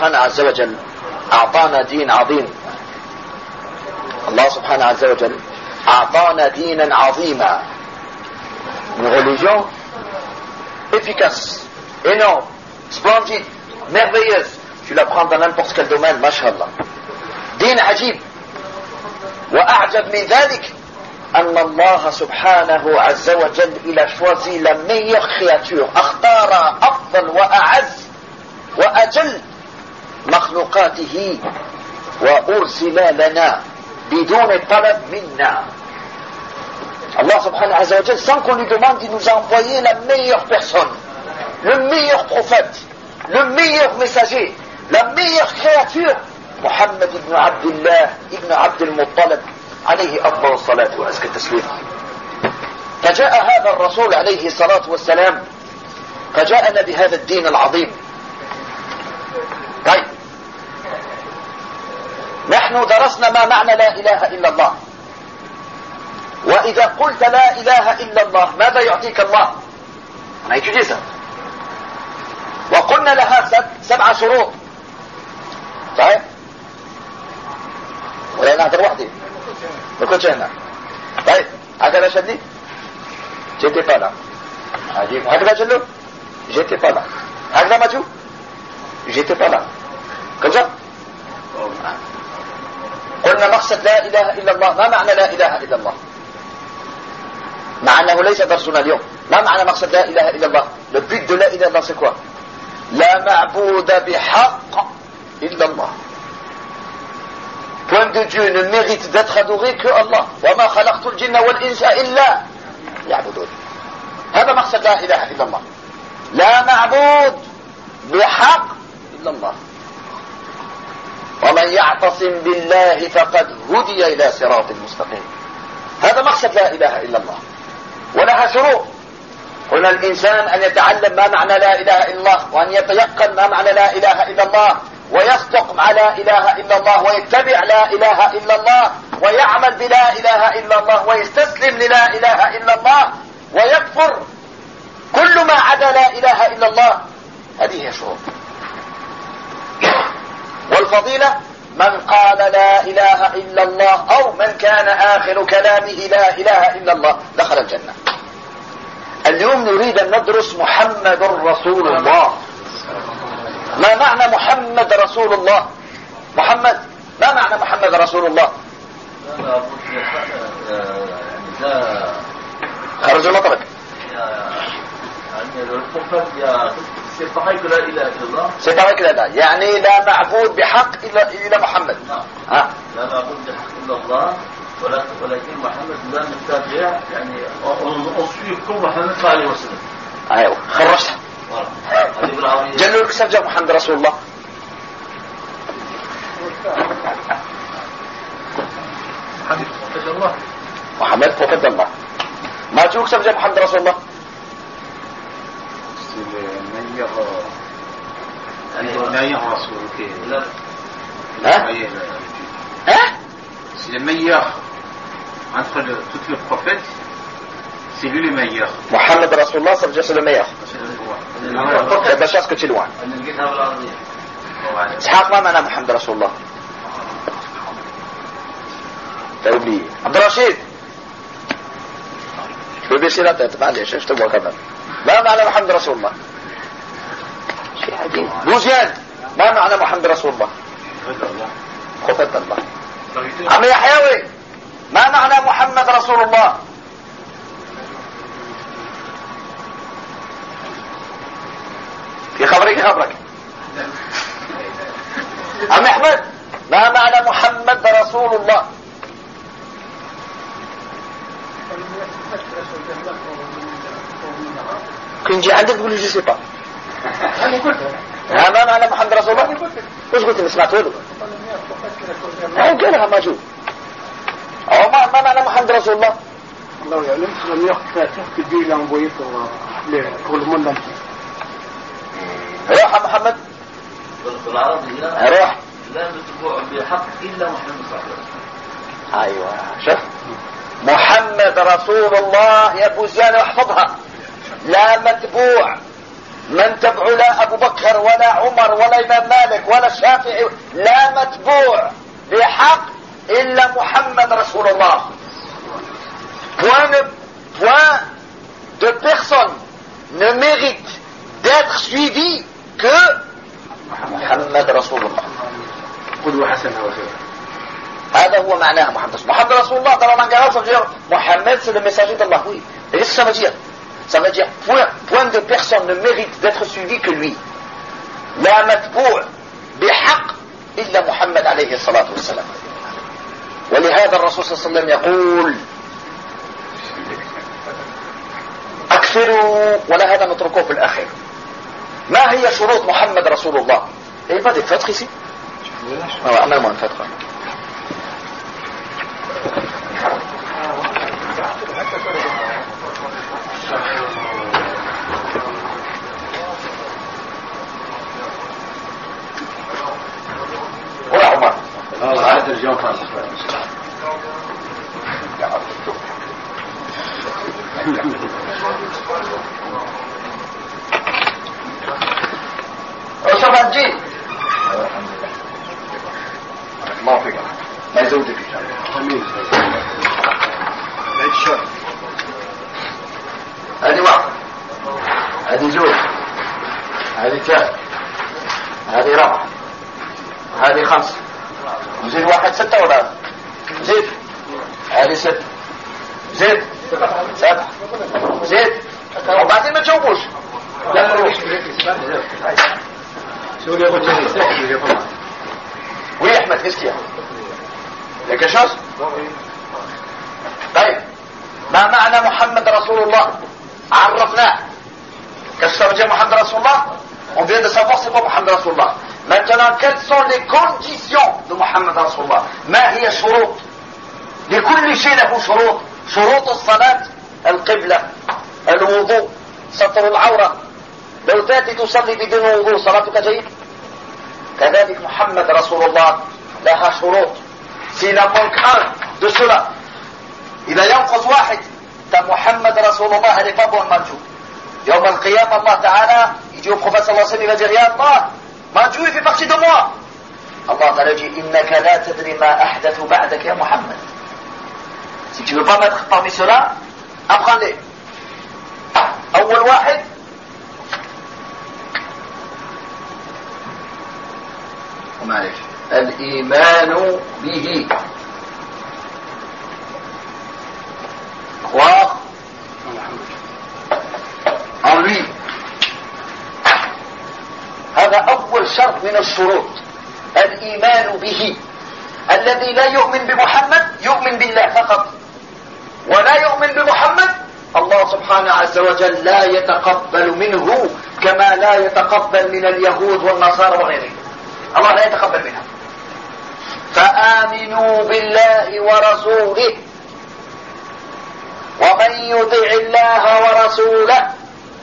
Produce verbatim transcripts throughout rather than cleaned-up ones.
سبحانه عز وجل أعطانا دين عظيم. الله سبحانه عز وجل أعطانا دينا عظيما, une religion efficace, énorme, splendide, merveilleuse. Tu la prends dans n'importe quel domaine, mashallah. دين عجيب. وأعجب من ذلك أن الله سبحانه عز وجل il a choisi la meilleure créature, اختار أفضل وأعز وأجل مخلوقاته وأرسل لنا بدون طلب منا. Allah subhanahu wa ta'ala, sans qu'on lui demande, il nous a envoyé la meilleure personne, le meilleur prophète, le meilleur messager, la meilleure créature, Muhammad ibn Abdullah ibn Abd al-Muttalib عليه أفضل الصلاة وأزكى التسليم. فجاء هذا الرسول عليه الصلاة والسلام فجاءنا بهذا الدين العظيم. طيب, نحن درسنا ما معنى لا إله إلا الله, وإذا قلت لا إله إلا الله ماذا يعطيك الله؟ أنا يتجيزها. وقلنا لها سبع شروط. صحيح؟ ولا نهدر وحدي بكل شيء هنا. طيب, هكذا شدي جيتي طالع عجيب. هكذا جلو جيتي طالع. هكذا ما جو جيتي طالع. كذا قلنا مقصد لا إله إلا الله. ما معنى لا إله إلا الله؟ مع أنه ليس درسنا اليوم. ما معنى مقصد لا إله إلا الله؟ le but de la ilaha illallah c'est quoi? لا معبود بحق إلا الله. Point de Dieu ne mérite d'être adoré que Allah. وما خلقت الجن والإنس إلا يعبدون. هذا مقصد لا إله إلا الله. لا معبود بحق إلا الله. ومن يعتصم بالله فقد هدي إلى صراط مستقيم. هذا مقصد لا إله إلا الله. ولها شروط. قلنا الإنسان أن يتعلم ما معنى لا إله إلا الله, وأن يتيقن ما معنى لا إله إلا الله, ويصدق مع لا إله إلا الله, ويتبع لا إله إلا الله, ويعمل بلا إله إلا الله, ويستسلم للا إله إلا الله, ويكفر كل ما عدا لا إله إلا الله. هذه هي شروط. والفضيلة من قال لا إله إلا الله أو من كان آخر كلامه لا إله إلا الله دخل الجنة. اليوم نريد أن ندرس محمد رسول الله. ما معنى محمد رسول الله؟ محمد, ما معنى محمد رسول الله؟ خرج المطلق. C'est pareil que la ilaha illallah. C'est pareil que la ilaha. يعني لا معبود بحق إلا إلا محمد. ها. لا معبود بحق إلا الله ولكن ولكن محمد لا نتبع يعني أصيبكم محمد صلى الله عليه وسلم. أيوه خرجت. جلوا لك سجل محمد رسول الله. محمد فقد الله. محمد فقد الله. ما جوك سجل محمد رسول الله. meilleur rasoul qui hein hein c'est le meilleur entre le, tous les prophètes, c'est lui le meilleur. Mohammed Rasulullah c'est le meilleur. C'est la chose que tu es loin. اسحاق ما معنى محمد رسول الله؟ t'as oublié. عبد الرشيد بيبي سيرات معلش ايش تبغى كمان. ما معنى محمد رسول الله؟ شيء عجيب. بوزيان ما معنى محمد رسول الله؟ خفت الله. عم يحيوي ما معنى محمد رسول الله؟ في خبرك خبرك. عم احمد ما معنى محمد رسول الله؟ كنجي عندك تقول لي جو سي با. انا ما معنى محمد رسول الله؟ وش قلت؟ سمعت له هو قالها ما جو. او ما ما معنى محمد رسول الله؟ الله يعلم. لم يخفى que Dieu l'a envoyé pour, pour le monde entier. روح يا محمد. بالعربي روح. لا متبوع بحق الا محمد صلى الله عليه وسلم. ايوه شوف محمد رسول الله يا بوزيان احفظها. لا متبوع من تبع لا أبو بكر ولا عمر ولا إمام مالك ولا الشافعي، لا متبوع بحق إلا محمد رسول الله. Point de, point de personne ne mérite d'être suivi que محمد رسول الله. قدوة حسنة وخير. هذا هو معناها محمد رسول الله. محمد رسول الله dans la langue arabe ça veut dire Mohammed c'est le messager d'Allah. Oui. Et qu'est-ce que ça veut dire? Ça veut dire point, point de personne ne mérite d'être suivi que lui. لا متبوع بحق إلا محمد عليه الصلاة والسلام. ولهذا الرسول صلى الله عليه وسلم يقول أكثروا، ولا هذا نتركه في الآخر. ما هي شروط محمد رسول الله؟ إيه pas des fêtes ici؟ Ah, amène-moi une fête. ولا عمر. اه عادة الجو خالص. وصف الجيل ما فيك ما يزودك هذه واحد، هذه زوج، هذه ثلاث، هذه رابعة، هذه خمسة، زيد واحد ستة ولا زيد، هذه ستة، زيد سبعة، زيد وبعدين ما تجاوبوش. Oui, Ahmed, qu'est-ce qu'il y a? Il y a quelque chose? طيب ما معنى محمد رسول الله؟ عرفناه. Qu'est-ce que ça veut dire Muhammad Rasulullah? On vient de savoir c'est quoi Muhammad Rasulullah. Maintenant, quelles sont les conditions de Muhammad Rasulullah? ما هي الشروط؟ لكل شيء له شروط. شروط الصلاة القبلة، الوضوء، ستر العورة. لو تأتي تصلي بدون وضوء صلاتك جيد؟ كذلك محمد رسول الله لها شروط. s'il en manque un de cela إذا ينقص واحد محمد رسول الله elle n'est pas bonne Manjou. يوم القيامة الله تعالى يجي au prophète صلى الله عليه وسلم il va dire يا الله Manjou il fait partie de moi. Allah تعالى dit إنك لا تدري ما أحدث بعدك يا محمد. Si tu ne veux pas mettre parmi ceux-là, apprends-les. أول واحد ومعلش الإيمان به. croire en lui. هذا أول شرط من الشروط. الإيمان به. الذي لا يؤمن بمحمد يؤمن بالله فقط، ولا يؤمن بمحمد الله سبحانه عز وجل لا يتقبل منه كما لا يتقبل من اليهود والنصارى وغيرهم. الله لا يتقبل منها. فآمنوا بالله ورسوله ومن يطع الله ورسوله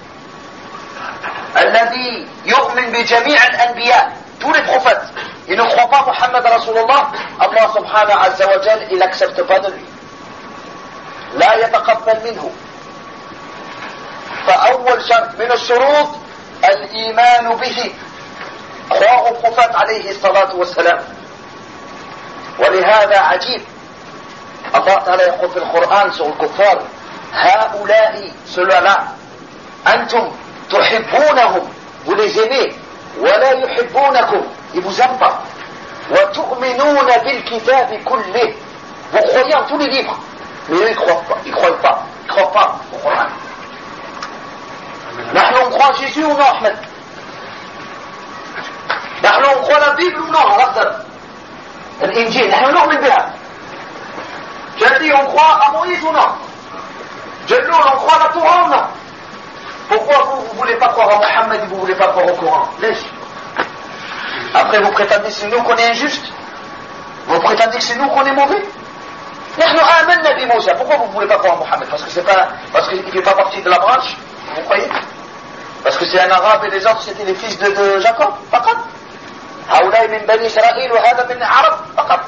الذي يؤمن بجميع الأنبياء tous les prophètes ils ne croient pas Muhammad Rasulullah. Allah subhanahu azza wa jal il accepte pas de lui. لا يتقبل منه. فأول شرط من الشروط الإيمان به. croire au prophète عليه الصلاة والسلام. ولهذا عجيب الله تعالى يقول في القرآن sur الكفار هؤلاء ceux-là أنتم تحبونهم vous les aimez ولا يحبونكم ils vous aiment pas وتؤمنون بالكتاب كله vous croyez en tous les livres mais eux ils croient pas ils croient pas ils croient pas au Coran. نحن on croit en Jésus ou non Ahmed? نحن on croit la Bible ou non الأخضر الإنجيل نحن نؤمن بها. جدي on croit à Moïse ou non? جلول on croit à la Torah ou non? Pourquoi vous ne voulez pas croire à Mohammed et vous ne voulez pas croire au Coran? Laisse. Après vous prétendez que c'est nous qu'on est injuste? Vous prétendez que c'est nous qu'on est mauvais? نحن آمنا بموسى. Pourquoi vous ne voulez pas croire à Mohammed? Parce que c'est pas, parce qu'il ne fait pas partie de la branche? Vous croyez? Parce que c'est un arabe et les autres c'était les fils de, de Jacob? فقط. هؤلاء من بني إسرائيل وهذا من عرب فقط.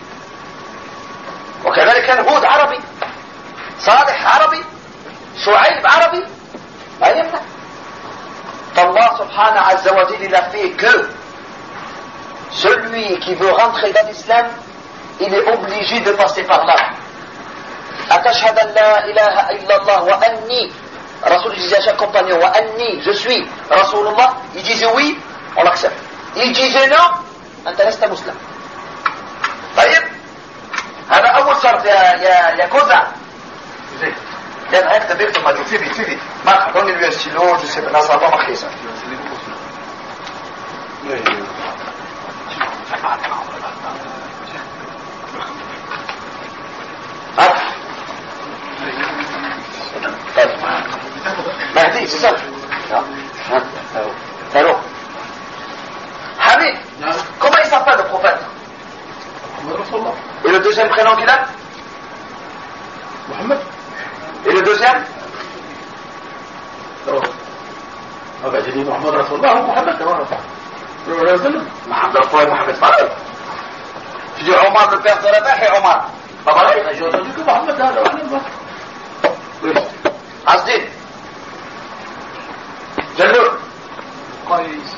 وكذلك كان هود عربي، صالح عربي، شعيب عربي، ما يمنع. فالله subhanahu azza wa jalla, il a fait que celui qui veut rentrer dans l'islam, il est obligé de passer par là. Atashhad an la ilaha illallah wa anni, Rasul disait à chaque compagnon, wa anni, je suis Rasulullah, il disait oui, on l'accepte. Il disait non, anta lasta muslim. طيب هذا أول شرط يا يا يا كوزا. لأن هيك تبيك ما تشوفي بي تشوفي ما دوني lui un stylo, je sais pas, ça va pas marquer ça. Mahdi, c'est ça. Allô. Hamid, comment il s'appelle le prophète? Et le deuxième prénom qu'il a? Mohamed. Et le deuxième? Ah ben j'ai dit Mohamed Rasulullah ou Mohamed Mohamed Mohamed Mohamed pareil. Tu dis Omar le père de Rabah et Omar. Pas pareil? J'ai entendu que Mohamed a Oui. Asdin. Jalloul. قيس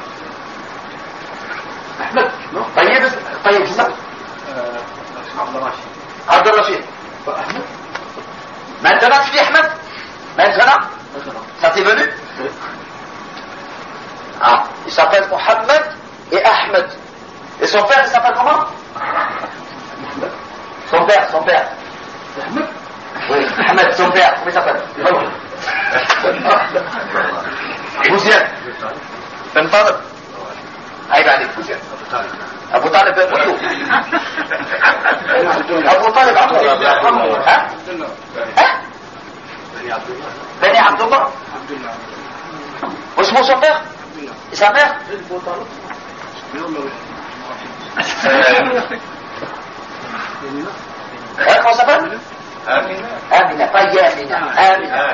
أحمد non طيب طيب c'est ça. عبد الرشيد عبد الرشيد. أحمد. Maintenant tu dis Ahmed? Maintenant? Ça t'est venu? Ah, il s'appelle Mohamed et Ahmed. Et son père, il s'appelle comment? Son père, son père. Ahmed. Oui, Ahmed, son père, comment il s'appelle? Fouzienne. Ben Talib. عيب عليك فوزيان. أبو طالب قلت أبو طالب عمرو. ها؟ ها؟ بني عبد الله. واسمه son père? Et sa mère? Hein, comment ça s'appelle? Amina. Amina, pas Yamina. Amina.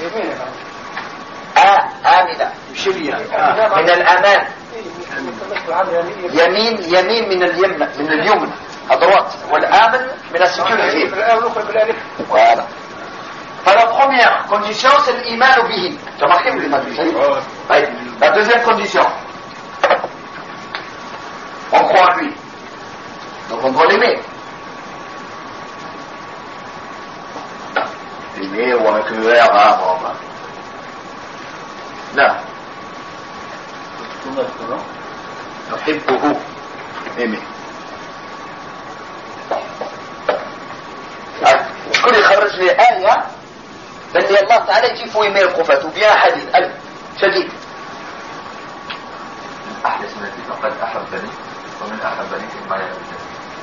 Ah, Amina. من الأمان. يمين يمين من اليمن من اليمن الدروات والآمن من السكيورتي. Voilà. La première condition, c'est l'iman bihi. Tu as marqué l'iman bihi? Oui. La deuxième condition, on croit en lui. Donc on doit l'aimer. Aimer ou avec le R, hein, bon, ben. Non. نحبه aimer. شكون يخرج لي آية بل الله تعالى كيف يمير القفاة وبيان حديث ألف شديد. أحد سنتي فقد أحبني ومن أحبني ثم يحبني.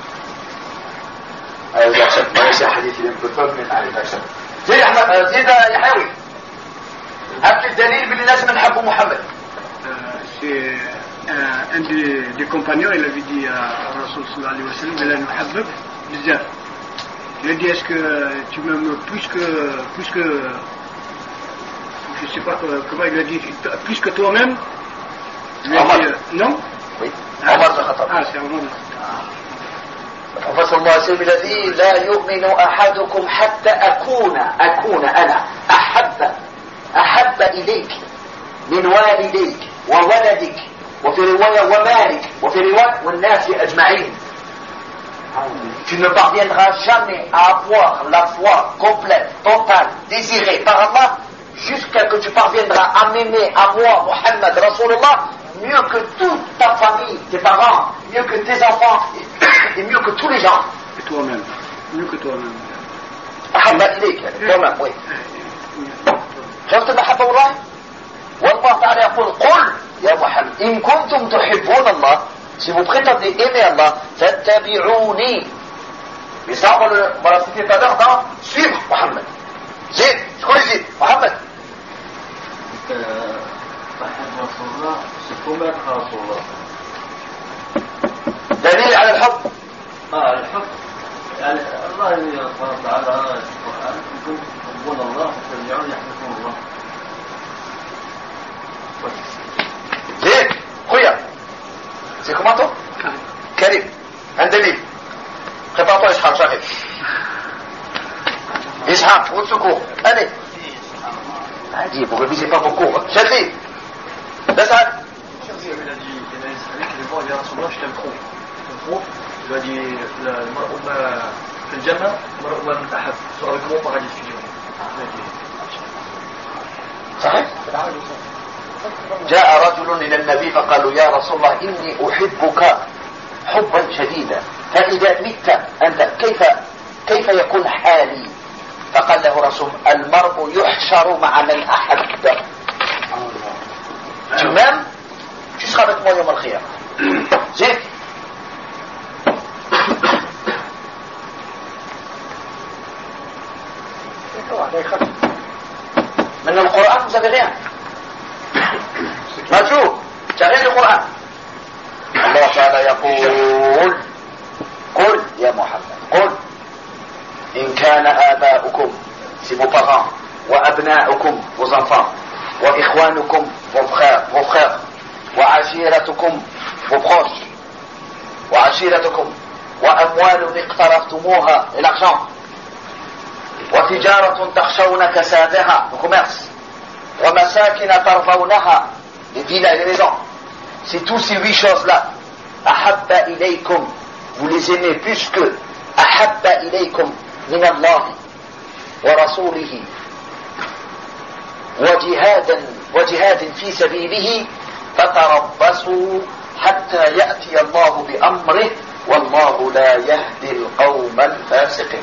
أيوة يا شيخ ما يصير حديث ينبثر من أهل الشيخ. زيد أحمد زيد يا حيوي. هات لي الدليل باللي لازم نحب محمد. C'est un des, des compagnons, il avait dit à Rasul sallallahu alayhi wa sallam, il a nous habib bizarre. Il a dit, est-ce que tu m'aimes plus que, plus que, je sais pas comment il a dit, plus que toi-même? Il a dit, euh, non? Oui. Omar bin Khattab. Ah, c'est Omar bin Khattab. الرسول صلى الله عليه وسلم الذي لا يؤمن أحدكم حتى أكون أكون أنا أحب أحب إليك من والديك وولدك وفي رواية ومالك وفي رواية والناس أجمعين. Tu ne parviendras jamais à avoir la foi complète, totale, désirée par Allah jusqu'à que tu parviendras à m'aimer à moi, Muhammad Rasulullah, mieux que toute ta famille, tes parents, mieux que tes enfants et mieux que tous les gens. Et toi-même, mieux que toi-même. أحب إليك toi-même, oui. شفت المحبة والله؟ والله تعالى يقول قل يا محمد إن كنتم تحبون الله, si vous prétendez aimer Allah, fattabi'uni. Mais ça, on va la citer tout à l'heure dans suivre Mohammed. Zid, je connais Zid, Mohammed. أحب رسول الله سكومة رسول الله. دليل على الحب. آه الحب يعني الله سبحانه وتعالى في القرآن إن كنتم تحبون الله فاتبعوني يحببكم الله. زيد خويا c'est comment toi Karim un délire prépare-toi Ishaq j'arrive Ishaq route secours allez allez vous révisez pas vos cours Chadli نسأل il a dit, il a dit, il va dire, Rasulullah, je t'aime trop. Je t'aime trop. Il a dit, المرء في الجنة المرء من أحب. Sur avec moi, paradis fusion. صحيح؟ جاء رجل إلى النبي فقال له يا رسول الله إني أحبك حبا شديدا فإذا مت أنت كيف كيف يكون حالي؟ فقال له رسول المرء يحشر مع من أحب. Tu m'aimes, tu seras avec moi يوم القيامة. زين. من القرآن vous avez rien. مجهول. جاء القرآن. الله تعالى يقول قل يا محمد قل إن كان آباؤكم c'est vos parents وأبناؤكم vos enfants وإخوانكم vos frères vos frères وعشيرتكم vos proches وعشيرتكم وأموال اقترفتموها l'argent وتجارة تخشون كسادها le commerce ومساكن ترضونها les villas et les maisons. C'est tous ces huit choses-là. Ahabba ilaykum, vous les aimez plus que Ahabba ilaykum min Allah wa rasulihi wa jihadan wa jihadin fi sabilihi fatarabbasu hatta ya'ti Allah bi amrih wallahu la yahdi al-qawma al-fasiqin.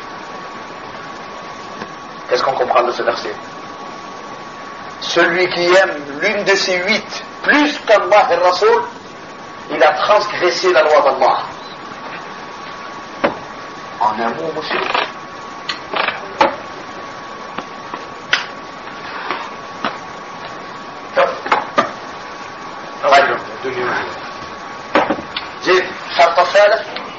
Qu'est-ce qu'on comprend de ce verset? Celui qui aime l'une de ces huit plus qu'Allah et Rasoul, il a transgressé la loi d'Allah. En un mot, monsieur. زين الشرط الثالث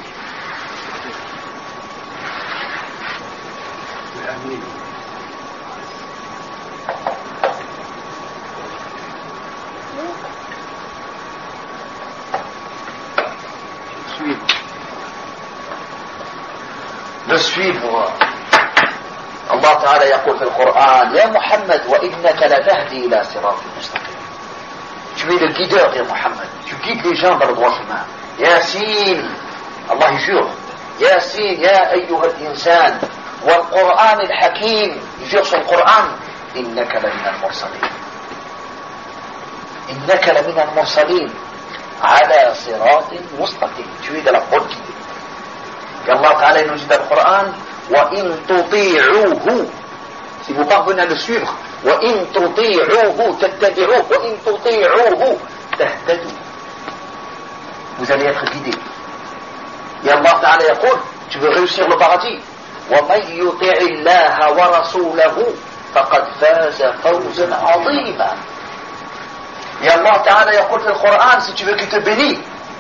de suivre. Allah Ta'ala يقول في القرآن يا محمد وإنك لتهدي إلى صراط مستقيم. Tu es le guideur, ya Muhammad. Tu guides les gens vers le droit chemin. Yasin, Allah y jure. Yasin, ya ayyuha al-insan. والقرآن الحكيم, il jure sur le Coran. إنك لمن المرسلين. إنك لمن المرسلين على صراط مستقيم. Tu es de la bonne guidée. Et Allah Ta'ala nous dit dans le Coran وَإِن تُطِيعُوهُ, si vous parvenez à le suivre, وَإِن تُطِيعُوهُ تَتَّبِعُوهُ وَإِن تُطِيعُوهُ تَهْتَدُوا, vous allez être guidés. Et Allah Ta'ala يقول, tu veux réussir le paradis, وَمَنْ يُطِعِ اللَّهَ وَرَسُولَهُ فَقَدْ فَازَ فَوْزًا عَظِيمًا. Et Allah Ta'ala يقول في القرآن, si tu veux qu'il te bénisse,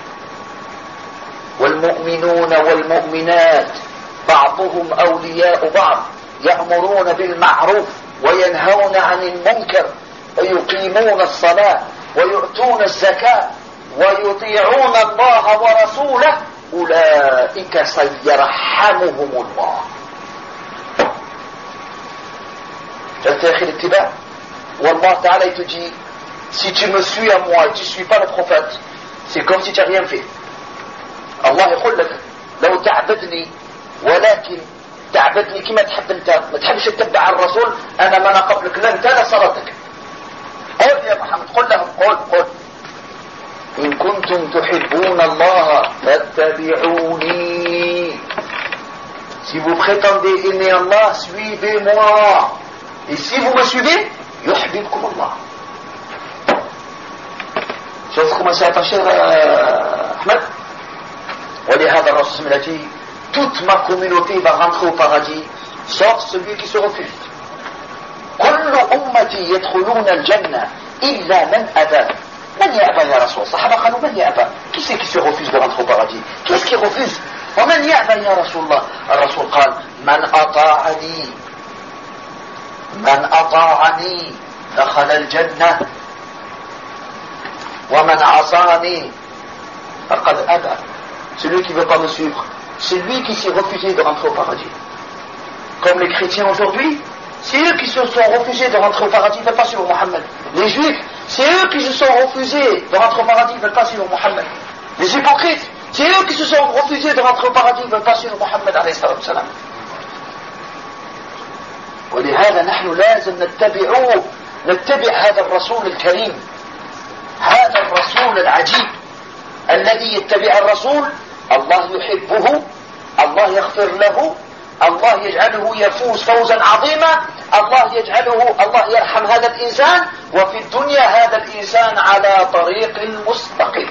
والمؤمنون والمؤمنات بعضهم أولياء بعض يأمرون بالمعروف وينهون عن المنكر ويقيمون الصلاة ويؤتون الزكاة ويطيعون الله ورسوله أولئك سيرحمهم الله. جلت الاتباع. والله تعالى te dit, si tu me suis à moi et tu ne suis pas le prophète, c'est comme si tu n'as rien fait. الله يقول لك لو تعبدني ولكن تعبدني كما تحب انت, ما تحبش تتبع الرسول, انا ما انا قبلك لن تنال صلاتك. قل يا محمد, قل لهم, قل قل ان كنتم تحبون الله فاتبعوني. Si vous prétendez aimer Allah, suivez-moi. Et si vous me suivez, يحببكم الله. شوف commencez à attacher Ahmed. ولهذا الرسول a dit, toute ma communauté va rentrer au paradis, sauf celui qui se refuse. كل أمتي يدخلون الجنة إلا من أبى. من يأبى يا رسول الله؟ الصحابة قالوا من يأبى؟ Qui c'est qui se refuse de rentrer au paradis? Qu'est-ce qui refuse? ومن يأبى يا رسول الله؟ الرسول قال من أطاعني من أطاعني دخل الجنة ومن عصاني فقد أبى. Celui qui ne veut pas me suivre, c'est lui qui s'est refusé de rentrer au paradis. Comme les chrétiens aujourd'hui, c'est eux qui se sont refusés de rentrer au paradis, ils ne veulent pas suivre Mohammed. Les juifs, c'est eux qui se sont refusés de rentrer au paradis, ils ne veulent pas suivre Mohammed. Les hypocrites, c'est eux qui se sont refusés de rentrer au paradis, ils ne veulent pas suivre Mohammed alayhi salam. ولهذا نحن لازم نتبعوه نتبع هذا الرسول الكريم هذا الرسول العجيب الذي يتبع الرسول الله يحبه الله يغفر له الله يجعله يفوز فوزا عظيما الله يجعله الله يرحم هذا الإنسان وفي الدنيا هذا الإنسان على طريق مستقيم.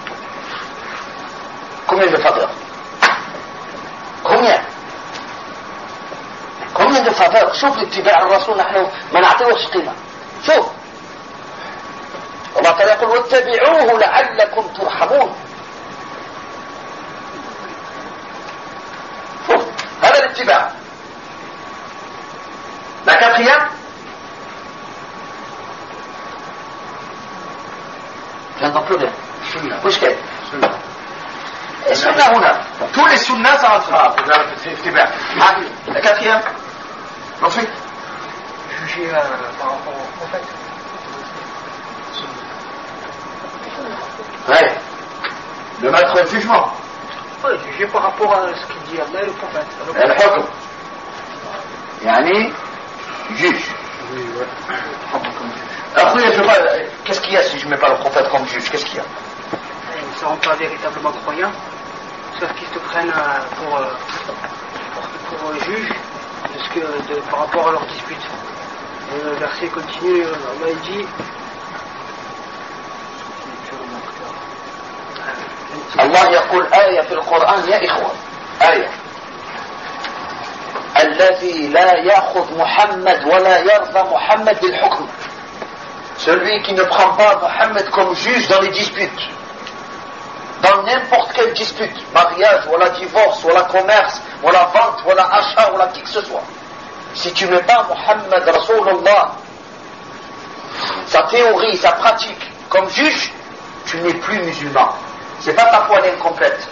Combien de faveurs? Combien? Combien de faveurs? شوف الاتباع الرسول نحن ما نعطيهوش قيمة. شوف الله تعالى يقول واتبعوه لعلكم ترحمون. شوف هذا الاتباع. La quatrième, je n'entends plus rien. وش كده؟ السنة هنا tous les sunnas ça rentrera في الاتباع. La quatrième, ensuite juger euh, par rapport au prophète. Ouais. Le maître de jugement. Oui, juger par rapport à ce qu'il dit Allah et le prophète. الحكم يعني juge. Après, je sais pas, qu'est-ce qu'il y a si je ne mets pas le prophète comme juge? Qu'est-ce qu'il y a? Ils ne seront pas véritablement croyants, sauf qu'ils te prennent pour, pour, pour juge de ce que, de, par rapport à leur dispute. Et le verset continue, Allah dit الله يقول آية في القرآن يا إخوة آية الذي لا يأخذ محمد ولا يرضى محمد بالحكم celui qui ne prend pas Mohammed comme juge dans les disputes dans n'importe quelle dispute mariage ou la divorce ou la commerce ou la vente ou la achat ou la qui que ce soit si tu ne mets pas Mohammed Rasulullah sa théorie, sa pratique comme juge tu n'es plus musulman. C'est pas ta foi incomplète.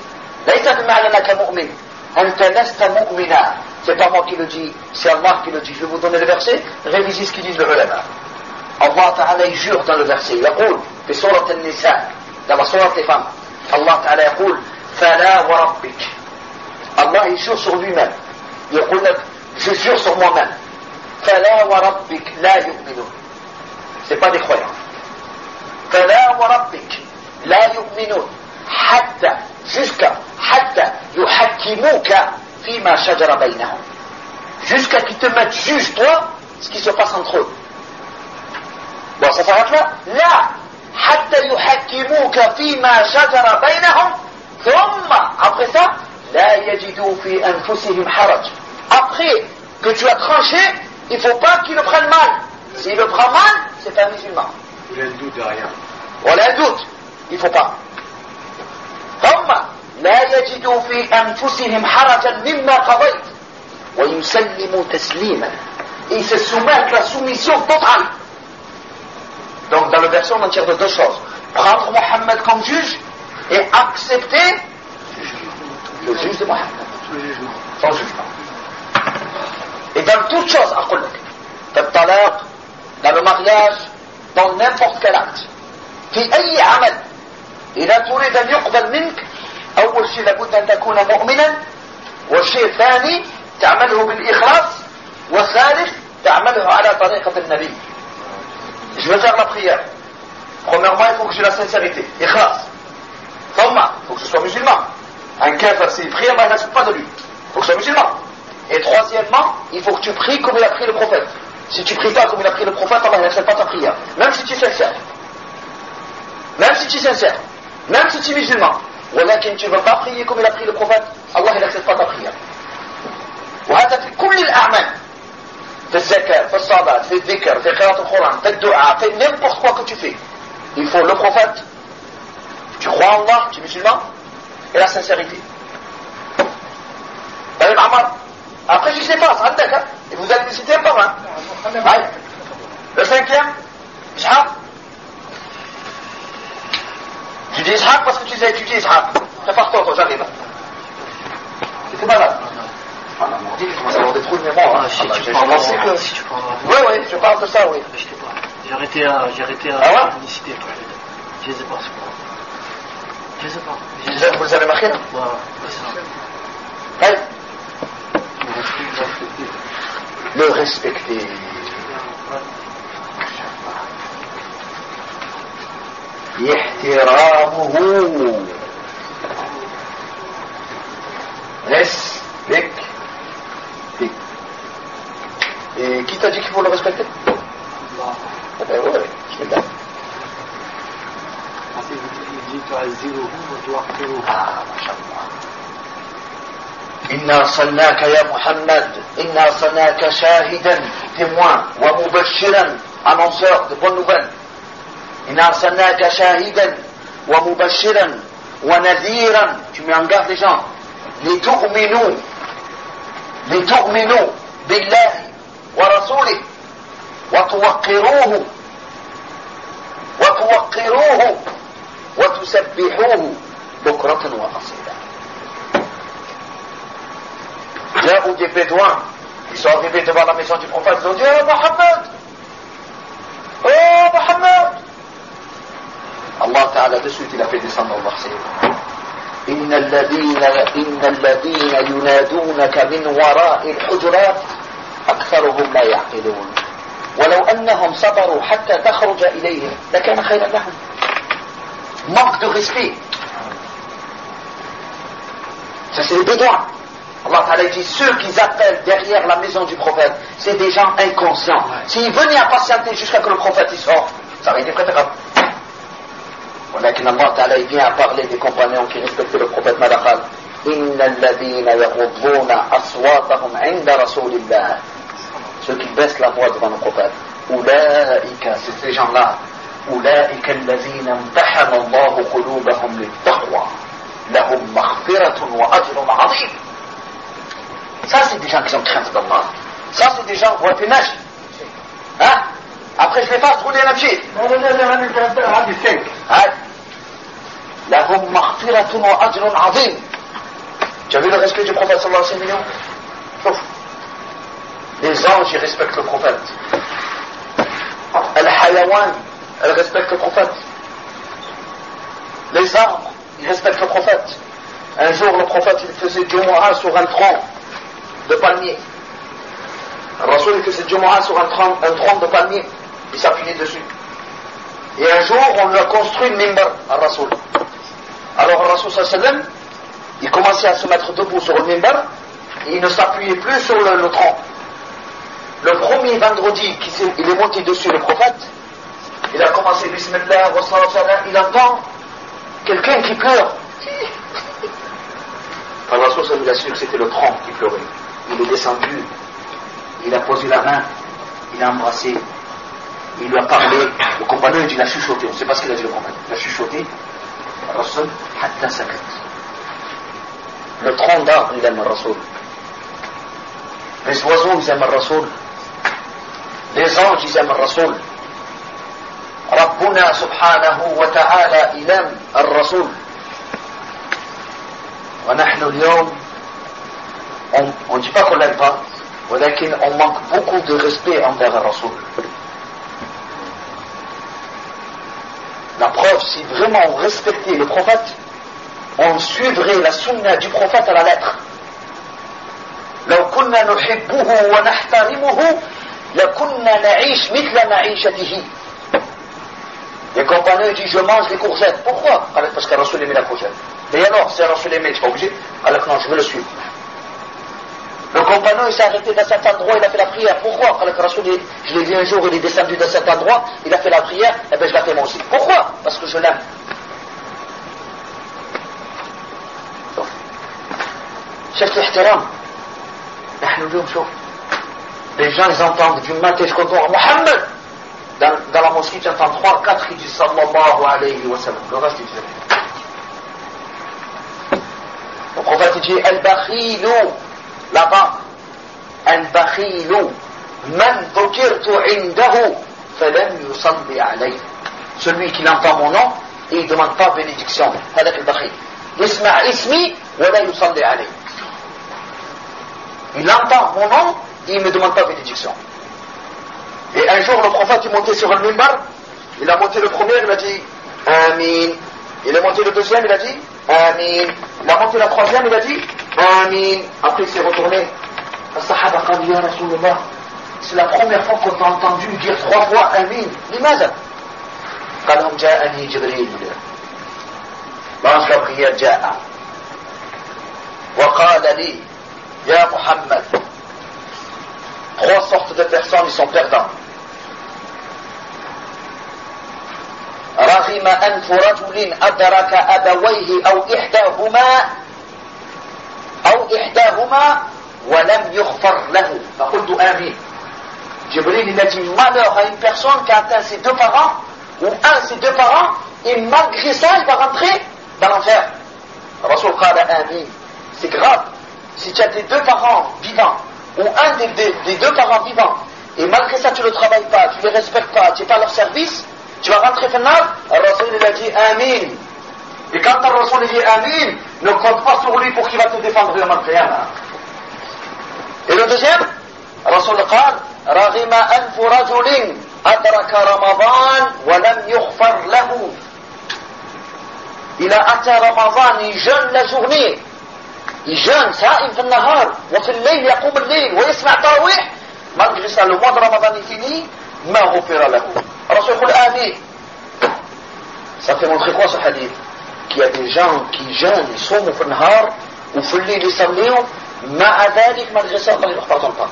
C'est pas moi qui le dis, c'est Allah qui le dit. Je vais vous donner le verset, révisez ce qu'ils disent les ulama. Allah Ta'ala il jure dans le verset, il يقول في سورة النساء dans la sourate des femmes. Allah Ta'ala يقول فلا وربك. Allah il jure sur lui-même. Il يقول لك je jure sur moi-même. فلا وربك لا يؤمنون. C'est pas des croyants. فلا وربك لا يؤمنون حتى jusqu'à حتى يحكموك فيما شجر بينهم jusqu'à qu'ils te mettent juge toi ce qui se passe entre eux. Bon ça s'arrête là? لا حتى يحكموك فيما شجر بينهم ثم après ça لا يجدوا في أنفسهم حرج. Après que tu as tranché il ne faut pas qu'il le prenne mal. S'il le prend mal c'est un musulman. Il y a un doute derrière. ولا doute il ne faut pas. ثم لا يجدوا في أنفسهم حرجا مما قضيت ويسلموا تسليما. Ils se soumettent la soumission totale. Donc dans le verset on en tire de deux choses. Prendre Mohammed comme juge et accepter le juge de Mohammed. Son jugement. Et dans toutes choses, أقول لك dans le talaq, dans le mariage, dans n'importe quel acte. في أي عمل إذا تريد أن يقبل منك أول شيء لابد أن تكون مؤمنا والشيء الثاني تعمله بالإخلاص والثالث تعمله على طريقة النبي. Je veux faire la prière. Premièrement, il faut que j'ai la sincérité. Ikhlas. ثم, il faut que je sois musulman. Un kafir, s'il prie, Allah n'accepte pas de lui. Il faut que je sois musulman. Et troisièmement, il faut que tu pries comme il a prié le prophète. Si tu pries pas comme il a prié le prophète, Allah n'accepte pas ta prière. Même si tu es sincère. Même si tu es sincère. Même si tu es musulman. ولكن tu ne veux pas prier comme il a prié le prophète, Allah n'accepte pas ta prière. وهذا في كل الأعمال. في الزكاة, في الصلاة, في الذكر, في قراءة القرآن, في الدعاء, في n'importe quoi que tu fais. Il faut le prophète, tu crois en Allah, tu es musulman, et la sincérité. طيب عمر, après je sais pas, ça عندك, hein, et vous allez me citer un par un. Allez. Le cinquième, Ishaq. Tu dis Ishaq parce que tu sais étudier Ishaq. Prépare-toi, toi, j'arrive. C'était malade. Voilà, moi. sportif, il commence à avoir des trous de mémoire. Ah, Hein. si, Ah, tu j'ai parles, pensé que... si tu parles. Oui, oui, je parle de ça, oui. Je sais pas. J'ai arrêté à, j'ai arrêté à Ah ouais féliciter toi. Je les ai pas, c'est pas. Je les ai pas. Je Vous les ai avez- Vous avez marqué, non? Voilà, c'est ça. Oui. Le respecter. احترامه. Respecter. Et qui t'a dit qu'il faut le respecter? Eh ben oui, je vais là. Ah, machallah. إنا أرسلناك يا محمد إنا أرسلناك شاهدا témoin ومبشرا annonceur de bonnes nouvelles إنا أرسلناك شاهدا ومبشرا ونذيرا tu mets en garde les gens لتؤمنوا لتؤمنوا بالله ورسوله وتوقروه وتوقروه وتسبحوه بكرة وأصيلا. Ja'ou des Bédouins, ils sont arrivés devant la maison du prophète, ils ont dit oh Mohammed, oh Mohammed. Allah Ta'ala de suite il a fait descendre le verset. إن الذين إن الذين ينادونك من وراء الحجرات أكثرهم لا يعقلون ولو أنهم صبروا حتى تخرج إليهم لكان خيرا لهم. Manque de respect. Ça c'est les Bédouins. Allah Ta'ala dit ceux qui appellent derrière la maison du prophète, c'est des gens inconscients. S'ils venaient à patienter jusqu'à que le prophète y sorte, ça aurait été préférable. ولكن الله تعالى vient à parler des compagnons qui respectaient le prophète Madakal. إن الذين يغضون أصواتهم عند رسول الله. Ceux qui baissent la voix devant le prophète. أولئك, c'est ces gens-là. أولئك الذين امتحن الله قلوبهم للتقوى. لهم مغفرة وأجر عظيم. Ça, c'est des gens qui ont crainte d'Allah. Ça, c'est des gens qui vont être nage. Hein? Après, je les fasse rouler un pied. لهم مغفرة وأجر عظيم. Tu as vu le respect du prophète sallallahu alayhi wa sallam? Sauf. Les anges, ils respectent le prophète. Al-Hayawan, elles respectent le prophète. Les arbres, ils respectent le prophète. Un jour, le prophète, il faisait Jumu'ah sur un tronc de palmier. Le Rasoul, il faisait Jumu'ah sur un tronc, un tronc de palmier. Il s'appuyait dessus. Et un jour, on lui a construit une mimbar à Rasoul. Alors, le Rasoul sallallahu alayhi wa sallam, il commençait à se mettre debout sur le mimbar et il ne s'appuyait plus sur le, le tronc. Le premier vendredi qu'il est monté dessus, le prophète, il a commencé Bismillah, wa sallallahu alayhi wa sallam, il entend quelqu'un qui pleure. Alors, le Rasoul sallallahu alayhi wa sallam, il a su que c'était le tronc qui pleurait. Il est descendu, il a posé la main, il a embrassé, il lui a parlé. Le compagnon, il dit, il a chuchoté. On ne sait pas ce qu'il a dit, le compagnon. Il a chuchoté. Rasoul, hatta sakat. Le tronc d'arbre, il aime le Rasoul. Les oiseaux, ils aiment le Rasoul. Les anges, ils aiment le Rasoul. Rabbuna subhanahu wa ta'ala, il aime le Rasoul. ونحن اليوم on ne dit pas qu'on l'aime pas, mais on manque beaucoup de respect envers le Rasoul. La preuve, si vraiment on respectait le prophète, on suivrait la sunna du prophète à la lettre. لو كنا نحبه ونحترمه لكنا نعيش مثل معيشته. Les compagnons disent je mange les courgettes. Pourquoi? Parce que Rasoul aimait la courgette. Et alors, si Rasoul aimait, tu n'es pas obligé? Alors non, je veux le suivre. Le compagnon, il s'est arrêté dans cet endroit, il a fait la prière. Pourquoi? Alors que Rasoul, je l'ai vu un jour, il est descendu dans cet endroit, il a fait la prière, et bien je la fais moi aussi. Pourquoi? Parce que je l'aime. Chef l'ihtiram. Les gens, ils entendent du matin jusqu'au soir, Mohammed! Dans, dans la mosquée, tu entends trois, quatre, ils disent sallallahu alayhi wa sallam. Le reste, ils disent rien. Le prophète dit al-bakhilou, là-bas, al-bakhilou, man dhukirtu indahu, falam yusalli alayhi. Celui qui entend mon nom et il ne demande pas bénédiction. هذاك البخيل. يسمع اسمي ولا يصلي عليه. il entend mon nom, et il ne me demande pas bénédiction. Et un jour, le prophète est monté sur le minbar, il a monté le premier, il a dit Amin. Il est monté le deuxième, il a dit Amin. Il a monté la troisième, il a dit Amin. Après, il s'est retourné. Le sahaba a dit Ya Rasulallah, c'est la première fois qu'on t'a entendu dire trois fois Amin. لماذا؟ قال لهم جاءني جبريل. L'ange Gabriel جاء وقال لي يا محمد. Trois sortes de personnes, ils sont perdants. رغم أنف رجل أدرك أبويه أو إحداهما أو إحداهما ولم يغفر له فقلت آمين. Jibril il a dit malheur à une personne qui a atteint ses deux parents ou un de ses deux parents et malgré ça il va rentrer dans l'enfer. Rasul qala amin. C'est grave. Si tu as tes deux parents vivants ou un des, des, des deux parents vivants et malgré ça tu ne travailles pas, tu ne les respectes pas, tu n'es pas à leur service, tu vas rentrer final. Rasul il a dit amin. Et quand le Rasul dit amin, ne compte pas sur lui pour qu'il va te défendre le Qiyamah. Et le deuxième, Rasul قال رغم أنف رجل أدرك رمضان ولم يغفر له. Il a atteint Ramadan, il jeûne la journée, il jeûne صائم في النهار وفي الليل يقوم الليل ويسمع تراويح. Malgré ça, le mois de Ramadan est fini, ما غفر له. Rasul يقول آمين. Ça fait montrer quoi ce hadith? Qu'il y a des gens qui jeûnent, ils sont في النهار وفي الليل يصليوا مع ذلك malgré ça Allah ne leur pardonne pas.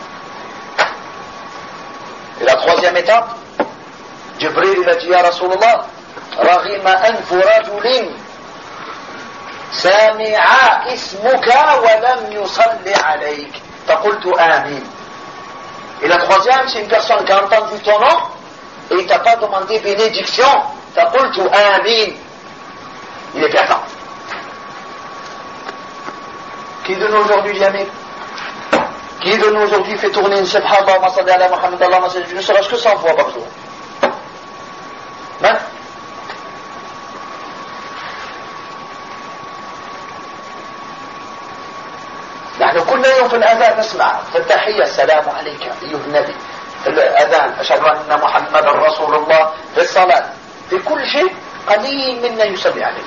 Et la troisième étape, Jibril il a dit Ya Rasulallah, رغم أنف رجل سمع اسمك ولم يصلي عليك فقلت آمين. Et la troisième, c'est une personne qui a entendu ton nom et il t'a pas demandé bénédiction فقلت آمين. Il est perdant. Qui de nous aujourd'hui dit Amin? Qui de nous aujourd'hui fait tourner une subhanallah Allahumma salli ala Muhammad Allahumma salli, ne serait-ce que cent fois par jour? Ben نحن كل يوم في الأذان نسمع في التحية السلام عليك أيها النبي، في الأذان أشهد أن محمدا رسول الله، في الصلاة، في كل شيء قليل منا يصلي عليه.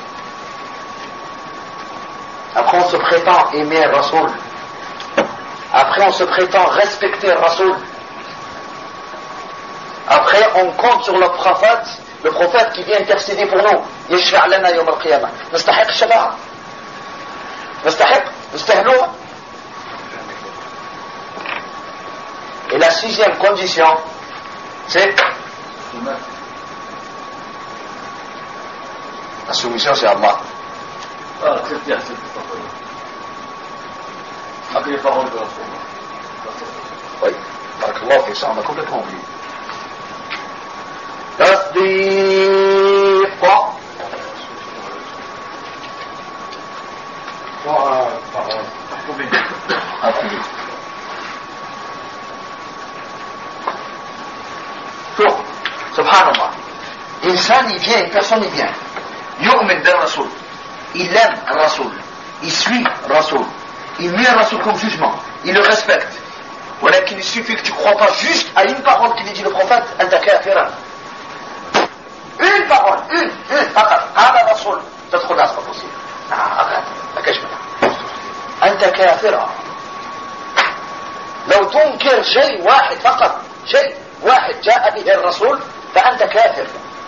Après on se prétend aimer le Rasoul. Après on se prétend respecter le Rasoul. Après on compte sur le prophète, le prophète qui vient intercéder pour nous. يشفع لنا يوم القيامة. نستحق الشفاعة. نستحق نستاهلوها. Et la sixième condition, c'est la soumission, c'est Allah. Ah, c'est bien, c'est bien. Avec les paroles de Rasul. Oui, barakallahu fi ça, on a complètement oublié. Tasdiq. Approuvé. Donc, subhanallah, insan il vient, une personne il vient, yu'min bil Rasul, il aime Rasul, il suit Rasul, il met Rasul comme jugement, il le respecte. Voilà qu'il suffit que tu ne crois pas juste à une parole qu'il dit le prophète, anta kafira. Une parole, une, une, faqat, hada Rasul, ça te regarde, c'est pas possible. Ah, arrête, la cache maintenant. Anta kafira. لو تنكر شيء واحد فقط، شيء واحد جاء به الرسول فأنت كافر.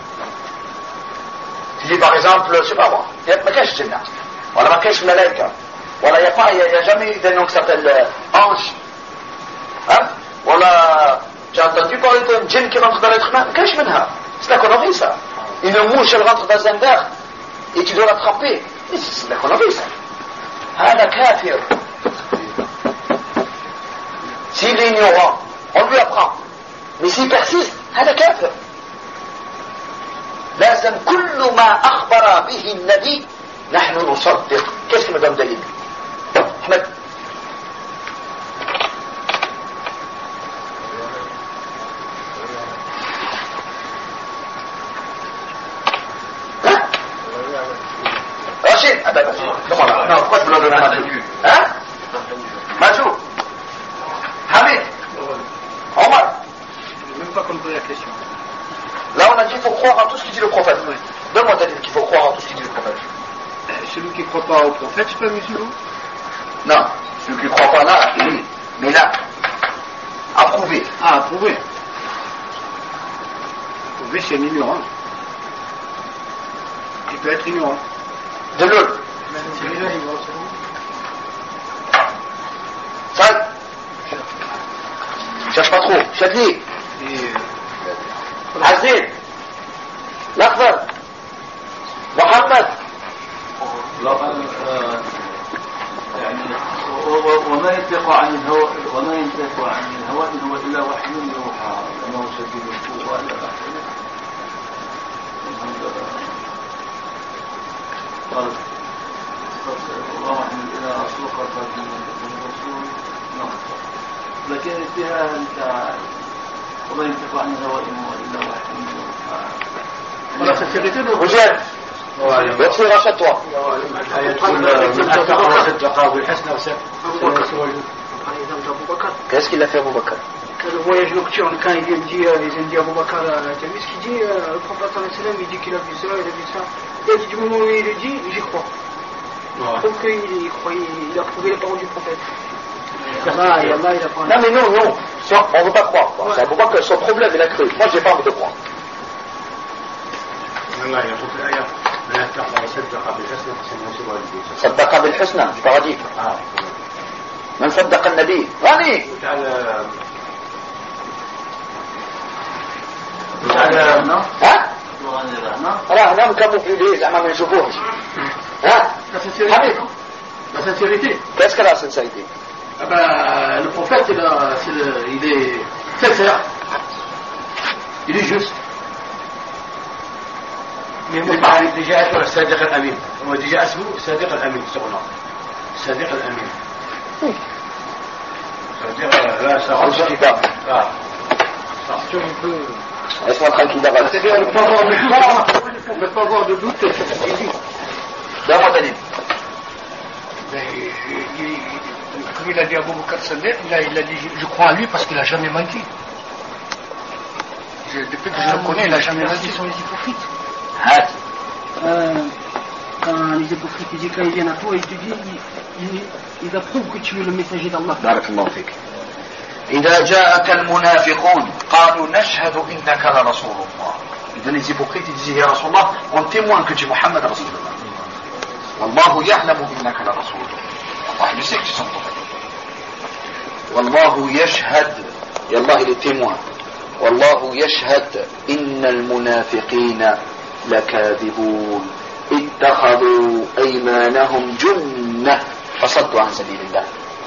Tu dis par exemple, je sais pas moi, ما كاينش جنة ولا ما كاينش ملائكة ولا يا pas, il y a jamais d'un nom qui s'appelle euh, ange. Hein? ولا j'ai entendu parler d'un djinn qui rentre dans l'être humain, ما كاينش منها. C'est la connerie ça. Une mouche elle rentre dans un verre et tu dois l'attraper. C'est la connerie ça. هذا كافر. S'il est ignorant, on lui apprend. Mais s'il persiste, هذا كافر. لازم كل ما أخبر به النبي نحن نصدق. Qu'est-ce que me donne دليل؟ أحمد. Rachid, ah ben, comment là? Non, pourquoi tu me le donnes à Majou? Hein? Majou. question. Là, on a dit qu'il faut croire en tout ce qu'il dit le prophète. Donne-moi ta dit qu'il faut croire en tout ce qu'il dit le prophète. Celui qui ne croit pas au prophète, c'est pas musulman. Non, celui qui ne croit pas là, oui. Mais là, approuvé. Ah, approuvé. Approuvé, c'est un ignorant. Il peut être ignorant. De l'autre. Ça, cherche pas trop. Chadli. Azil. L'Akbar. Mohammed. يعني وما ينطق عن الهوى وما ينطق عن الهوى إن هو إلا وحي يوحى أنه شديد القوى إلى آخره. قال الله يحمل إلى رسول قد من الرسول نعم لكن فيها أنت وما ينطق عن الهوى إن هو إلا وحي يوحى. Vous êtes يكفي رشدتها. Qu'est-ce qu'il a fait Abou Bakr? Le voyage nocturne, quand il vient de dire, ils ont dit Abou Bakr à Jamis, qui dit, le prophète il dit qu'il a vu ça, il a vu ça. Il a dit du moment où il le dit, j'y crois. Donc il croyait, il a prouvé les paroles du prophète. Allah, Allah, il a pas. Non mais non, non, on ne veut pas croire. C'est Abou Bakr, son problème, il a cru. Moi, j'ai pas envie de croire. صدق بالحسنى مش بغاديك من صدق النبي غني ها راه هنا مكمفلين زعما ما نشوفوهش ها حبيبي La sincérité. Qu'est-ce que la sincérité? Ah ben, le prophète, il, a, c'est le, il est sincère. Il est juste. Mais déjà être le Sadiq al-Amin. On a déjà assis le Sadiq al-Amin sur le nom. Sadiq al-Amin. Ça veut dire, là, ça rentre. Je ne pas. Ah. Laisse-moi tranquille d'abord. C'est-à-dire, ne pas avoir de doute. Ne pas avoir de doute, c'est ce qu'il dit. Donne-moi ta ligne. Comme il a dit à Abou Bakr Sadiq, il a, il a dit je crois en lui parce qu'il n'a jamais menti. Je, depuis que je le connais, il n'a jamais menti. Ce sont les hypocrites. هات. Euh, quand les hypocrites disent quand ils viennent à toi, ils te disent ils, ils, ils approuvent que tu es le messager d'Allah. بارك الله فيك. إذا جاءك المنافقون قالوا نشهد إنك لرسول الله. إذا les hypocrites ils disaient يا رسول الله on témoigne que tu es Mohammed رسول الله. والله يعلم إنك لرسول الله. Allah sait que tu es son prophète. والله يشهد يا الله il est témoin. والله يشهد إن المنافقين لكاذبون اتخذوا أيمانهم جنة فصدوا عن سبيل الله.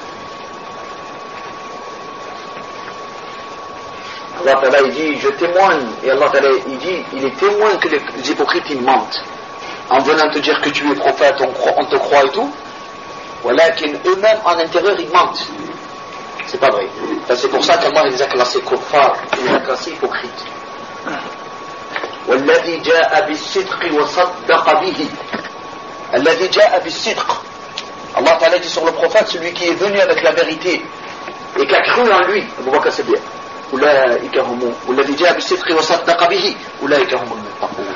Allah Ta'ala il dit je témoigne et Allah Ta'ala il dit il est témoin que les, les hypocrites ils mentent en venant te dire que tu es prophète on, croit, on te croit et tout voilà qu'eux-mêmes en intérieur ils mentent. C'est pas vrai. Enfin, c'est pour ça qu'Allah il les a classés kuffar, il les a classés hypocrites. والذي جاء بالصدق وصدق به الذي جاء بالصدق Allah Ta'ala dit sur le prophète celui qui est venu avec la vérité et qui a cru en lui Abu Bakr Siddiq أولئك هم والذي جاء بالصدق وصدق به أولئك هم المتقون.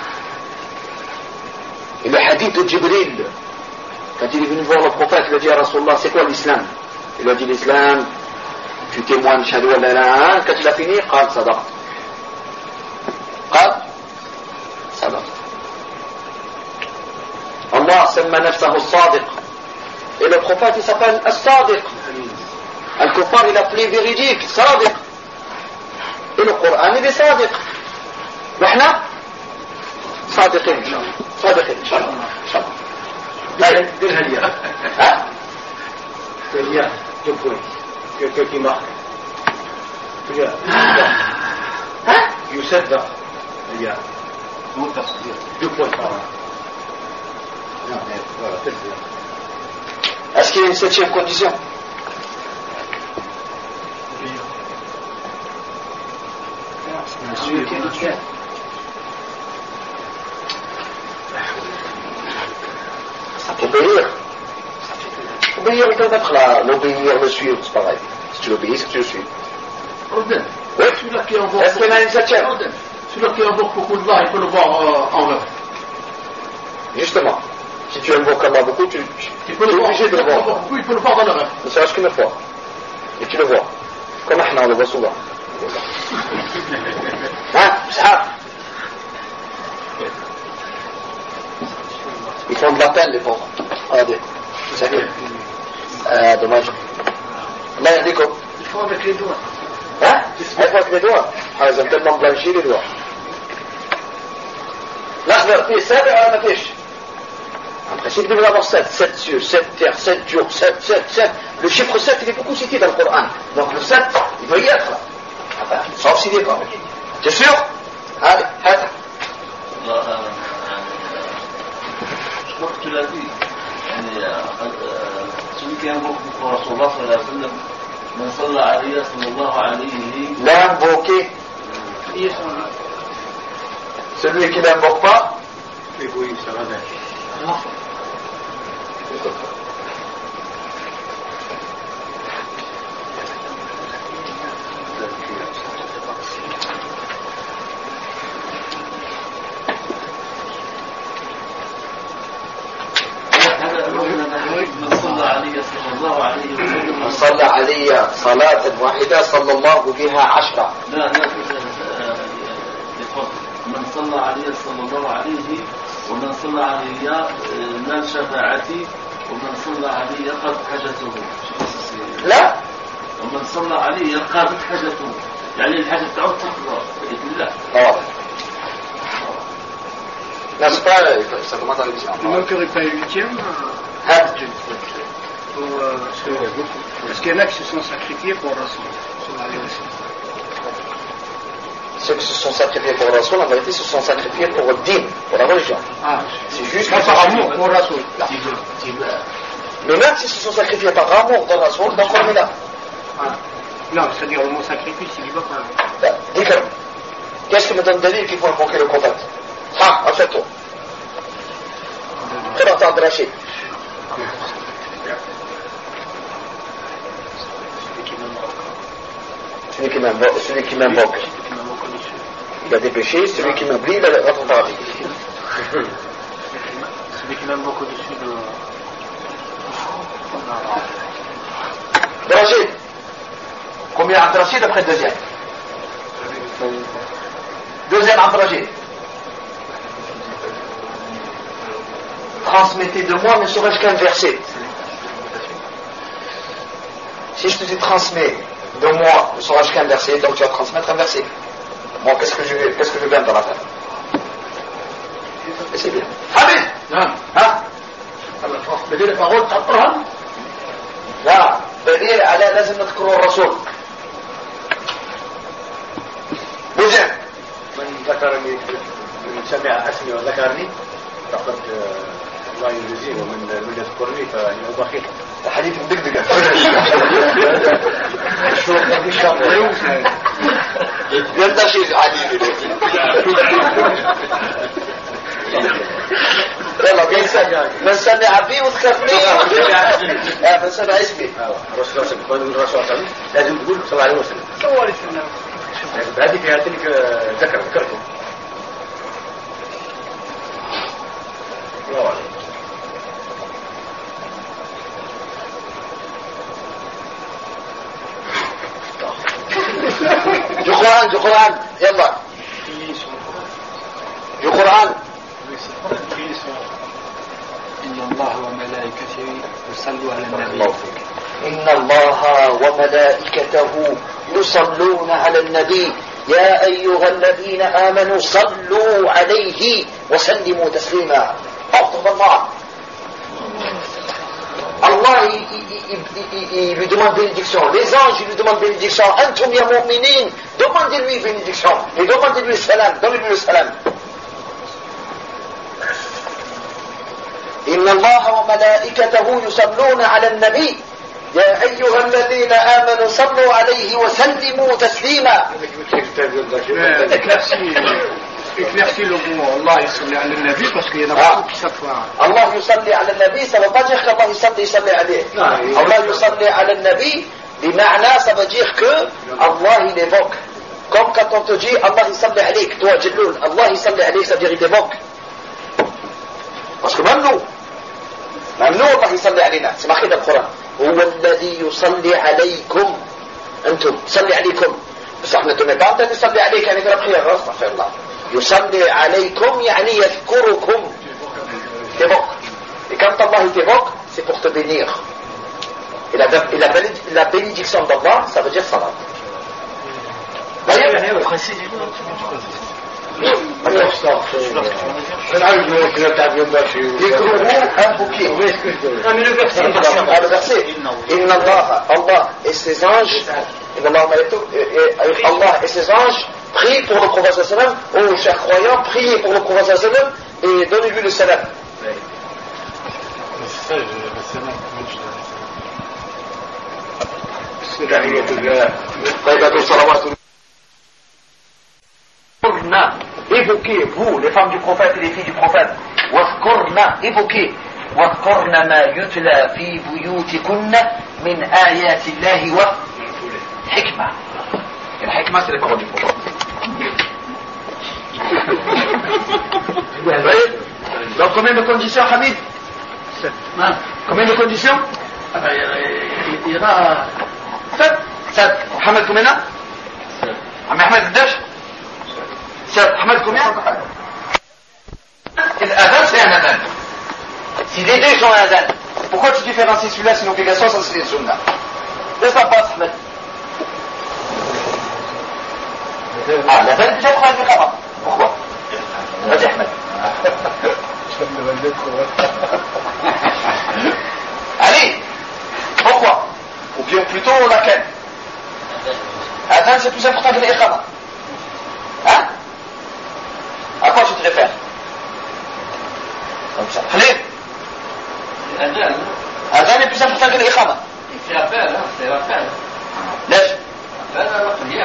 Et le hadith de Jibril quand il est venu voir le prophète il a dit à Rasulullah c'est quoi l'islam? Il a dit l'islam tu témoignes shahadu an la ilaha illallah quand il a fini قال صدقت قال صدقت. Allah سمى نفسه الصادق et le prophète il s'appelle الصادق. الكفار il appelé véridique صادق et le Coran il est صادق واحنا صادقين ان شاء الله صادقين ان شاء الله ان شاء الله. لا ديرها لي ها C'est-à-dire, deux points. Quelqu'un qui marque. C'est-à-dire, يصدق. C'est-à-dire, deux points par là. Non, mais voilà, c'est ça. Est-ce qu'il y a une septième condition? Obéir. Obéir, il peut mettre là, l'obéir, le suivre, c'est pareil. Si tu l'obéis, c'est que tu le suis. Ordonne. Oui. Celui-là qui invoque. Est-ce qu'il y en a une septième? Celui-là qui invoque beaucoup de Allah, il peut le voir euh, en rêve. Justement, si tu invoques Allah beaucoup, tu, tu, Il peut tu le es voir. obligé de le voir. Beaucoup, il peut le voir dans le rêve. Ne serait-ce qu'une fois. Et tu le vois. Comme Ahna, on le voit souvent. Hein, ça. Ils font de la peine, les pauvres. Regardez. C'est ça. Euh, dommage. Là, il y a des copes. Il faut avec les doigts. Hein? Il faut avec les doigts. Ah, ils ont tellement blanchi les doigts. L'Akbar, فيه سابع ولا ما فيش؟ En principe, il devrait avoir sept. sept cieux, sept terres, sept jours, sept, sept, sept. Le chiffre sept, il est beaucoup cité dans le Coran. Donc le sept, il doit y être là. Enfin, sauf s'il n'est pas. T'es sûr? Allez, hâte. Je crois que tu l'as dit. Celui qui invoque pour Rasulullah sallallahu alayhi wa sallam, من صلى عليه صلى الله عليه. L'invoquer. Celui qui n'invoque pas, Égoïste, ça va bien. من صلى عليه صلى الله عليه وسلم. من صلى علي صلاة واحدة صلى الله بها عشرة. لا لا من صلى عليه صلى الله عليه ومن صلى علي نال شفاعتي ومن صلى علي قد حاجته. لا. ومن صلى علي قد حاجته، يعني الحاجة تعود تقضى بإذن الله. واضح. N'est-ce pas, ça demande à l'émission. Il ne manquerait pas une huitième. Hein? Pour, euh, parce qu'il y en a qui se sont sacrifiés pour Rasul. Ceux qui se sont sacrifiés pour Rasul, en vérité, se sont sacrifiés pour le din, pour la religion. Ah, c'est juste pas par amour pour Rasul. Mais même s'ils se sont sacrifiés par amour pour Rasul, donc on est là. Ah. Non, c'est-à-dire le mot sacrifice, il n'y va pas. Ben, dis-le. Qu'est-ce qui me donne Dalil qu'il faut invoquer le prophète? Ah, achète-toi. Prépare-toi de Rachid. Celui qui m'invoque, celui qui m'invoque, il a des péchés, celui qui m'oublie, il a rentre au paradis. Celui qui m'invoque au-dessus de... De Rachid. Combien Abd Rachid après le deuxième? Deuxième Abd Rachid. Transmettez de moi ne serait-ce qu'un verset. Si je te dis transmets de moi ne serait-ce qu'un verset, donc tu vas transmettre un verset. Moi, qu'est-ce que je vais, qu'est-ce que je gagne dans la fin? Et c'est bien. Hamid! نعم. Hein? بديل الفاغوت تحطها. لا بديل على لازم نذكر الرسول. وزن. من ذكرني من سمع اسمي وذكرني فقد الله يجزيه، ومن من يذكرني فانه بخيل. حديث مدقدقة. ينتشر حديث. يلا من سمع بي وذكرني. من سمع اسمي. الرسول صلى الله عليه وسلم لازم تقول صلى الله عليه وسلم. صلى الله عليه وسلم. هذه فيها تلك ذكر ذكرته. الله أعلم. Du Coran, du Coran, يلا. Du Coran. إن الله وملائكته يصلوا على النبي. إن الله وملائكته يصلون على النبي يا أيها الذين آمنوا صلوا عليه وسلموا تسليما. أفضل الله. Allah, il, il, il, il lui demande bénédiction. Les anges, ils lui demandent bénédiction. Antum ya mu'minin, demandez-lui bénédiction. Et demandez-lui le salam. Donnez-lui le salam. إن الله وملائكته يصلون على النبي يا أيها الذين آمنوا صلوا عليه وسلموا تسليما. Éclaircis le mot Allah يصلي على النبي parce qu'il y en a beaucoup qui savent pas. Allah يصلي على النبي, ça ne veut pas dire qu'Allah يصلي يصلي عليه. Allah يصلي على النبي بمعنى, ça veut dire que Allah il évoque Comme quand on te dit Allah yusalli alayk, toi Jibril, Allah yusalli alayk, ça veut dire il t'évoque. Parce que même nous, même nous Allah yusalli alayna, c'est marqué dans le Coran. هو الذي يصلي عليكم أنتم يصلي عليكم بس احنا تنبع أنت يصلي عليك يعني كلام خير استغفر الله يصلي عليكم يعني يذكركم t'évoque et quand Allah t'évoque c'est pour te bénir et la, et la, la bénédiction d'Allah ça veut dire salat d'ailleurs يكرهوا un bouquet. Ah, le verset. Inna Allah, Allah et ses anges, Allah et ses anges prient pour le prophète sallam. Oh, chers croyants, priez pour le prophète sallam et donnez-lui le salam. Évoquez, vous, les femmes du prophète et les filles du prophète, واذكرنا, évoquez, واذكرن ما يتلى في بيوتكن من آيات الله والحكمة. الحكمة c'est les paroles du prophète. Donc combien de conditions, Hamid? Combien de conditions? Il y en a sept. sept. Mohamed combien là? Mohamed قداش؟ sept. Mohamed combien? L'adhan c'est un adhan. Si les deux sont un adhan, pourquoi tu différencies celui-là c'est une obligation, ça c'est une sunna? Qu'est-ce que ça passe, Ahmed? Ah, l'adhan déjà pour al-Iqama. Pourquoi? Vas-y, Ahmed. Allez, pourquoi? Ou bien plutôt laquelle? L'adhan c'est plus important que l'Iqama. Hein? À quoi tu te réfères? Comme ça. Khalid? L'adhan. L'adhan est plus important que l'Iqama. C'est l'appel, hein, c'est l'appel. Lèche. L'appel à la prière.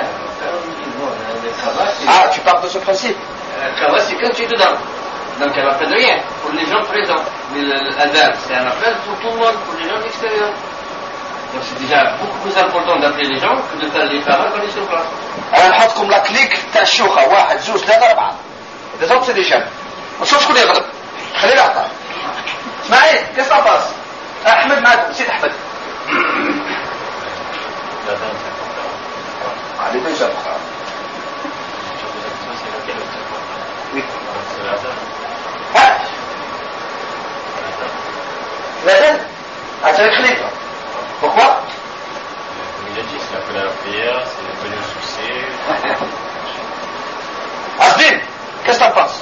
Ah, tu parles de ce principe? Le travail, c'est quand tu es dedans. Donc, elle n'appelle rien pour les gens présents. Mais l'adhan, c'est un appel pour tout le monde, pour les gens de l'extérieur. Donc, c'est déjà beaucoup plus important d'appeler les gens que de faire les paroles quand ils sont sur place. أنا نحطكم لا كليك تاع الشوخة واحد زوج ثلاثة أربعة. إذا ضربت اللي جاب. ما تشوفش شكون يغلب. خليه يعطى. اسماعيل كيف باس؟ أحمد معكم نسيت أحمد. علي déjà ها؟ l'adhan avec Khalifa. Pourquoi? Il a dit, c'est appelé à la prière, c'est appelé au succès. Asbin, qu'est-ce que t'en penses?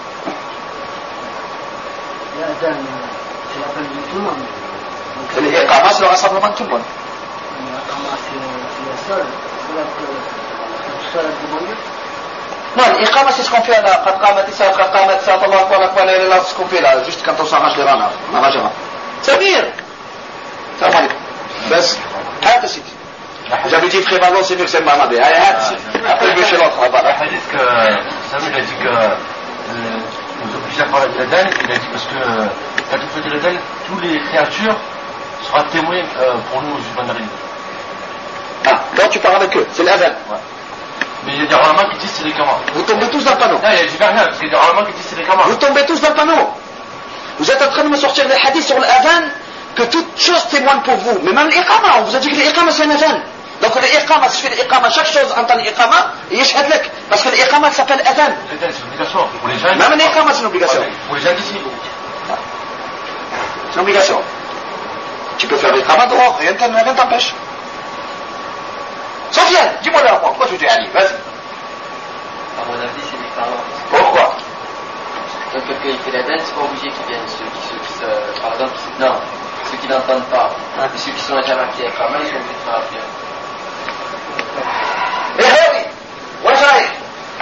l'adhan, c'est l'appel de tout le monde. C'est l'Iqama, c'est le rassemblement de tout le monde. L'Iqama, c'est la seule. C'est la seule demandée. Non, l'Iqama, c'est ce qu'on fait là. Qad qamat as-salat, qad qamat as-salat, Allahu akbar, akbar, la ilaha illallah, c'est ce qu'on fait là, juste quand on s'arrache les rangs, on arrangera. Samir! Salam alaikum. بس هذا سيدي j'avais dit prévalent c'est mieux que c'est Mahamadé après je vais chez l'autre Le hadith que Samuel a dit que euh, nous oblige à parler de l'adhan, il a dit parce que quand on fait de l'adhan, toutes les créatures seront témoins euh, pour nous musulmans d'Arine. Ah, quand tu parles avec eux, c'est l'adhan. Ouais. Mais il y a des rabbins qui disent c'est les kamars. Vous tombez tous dans le panneau. Non, il y a du vernet parce qu'il y a des rabbins qui disent c'est les kamars. Vous tombez tous dans le panneau. Vous êtes en train de me sortir des hadiths sur l'adhan que toute chose témoigne pour vous. Mais même l'iqama, on vous a dit que l'iqama c'est un adhan. Donc l'iqama, si je fais l'iqama, chaque chose en tant l'iqama, il yashhad lak. Parce que l'iqama s'appelle adhan. L'adhan c'est une obligation pour les gens. Même l'iqama c'est une obligation. Pour les gens d'ici. C'est une obligation. Tu peux faire l'iqama dehors, rien ne t'empêche. Sofiane, dis-moi là, pourquoi tu dis Ali? Vas-y. À mon avis, c'est l'iqama. Pourquoi? Donc quelqu'un il fait l'adhan, c'est pas obligé qu'ils viennent, ceux qui, ceux qui se, par exemple, qui, non, ceux qui n'entendent pas, et ceux qui sont déjà marqués à Iqama, ils sont obligés de faire la prière. ايه هذه واش رايك؟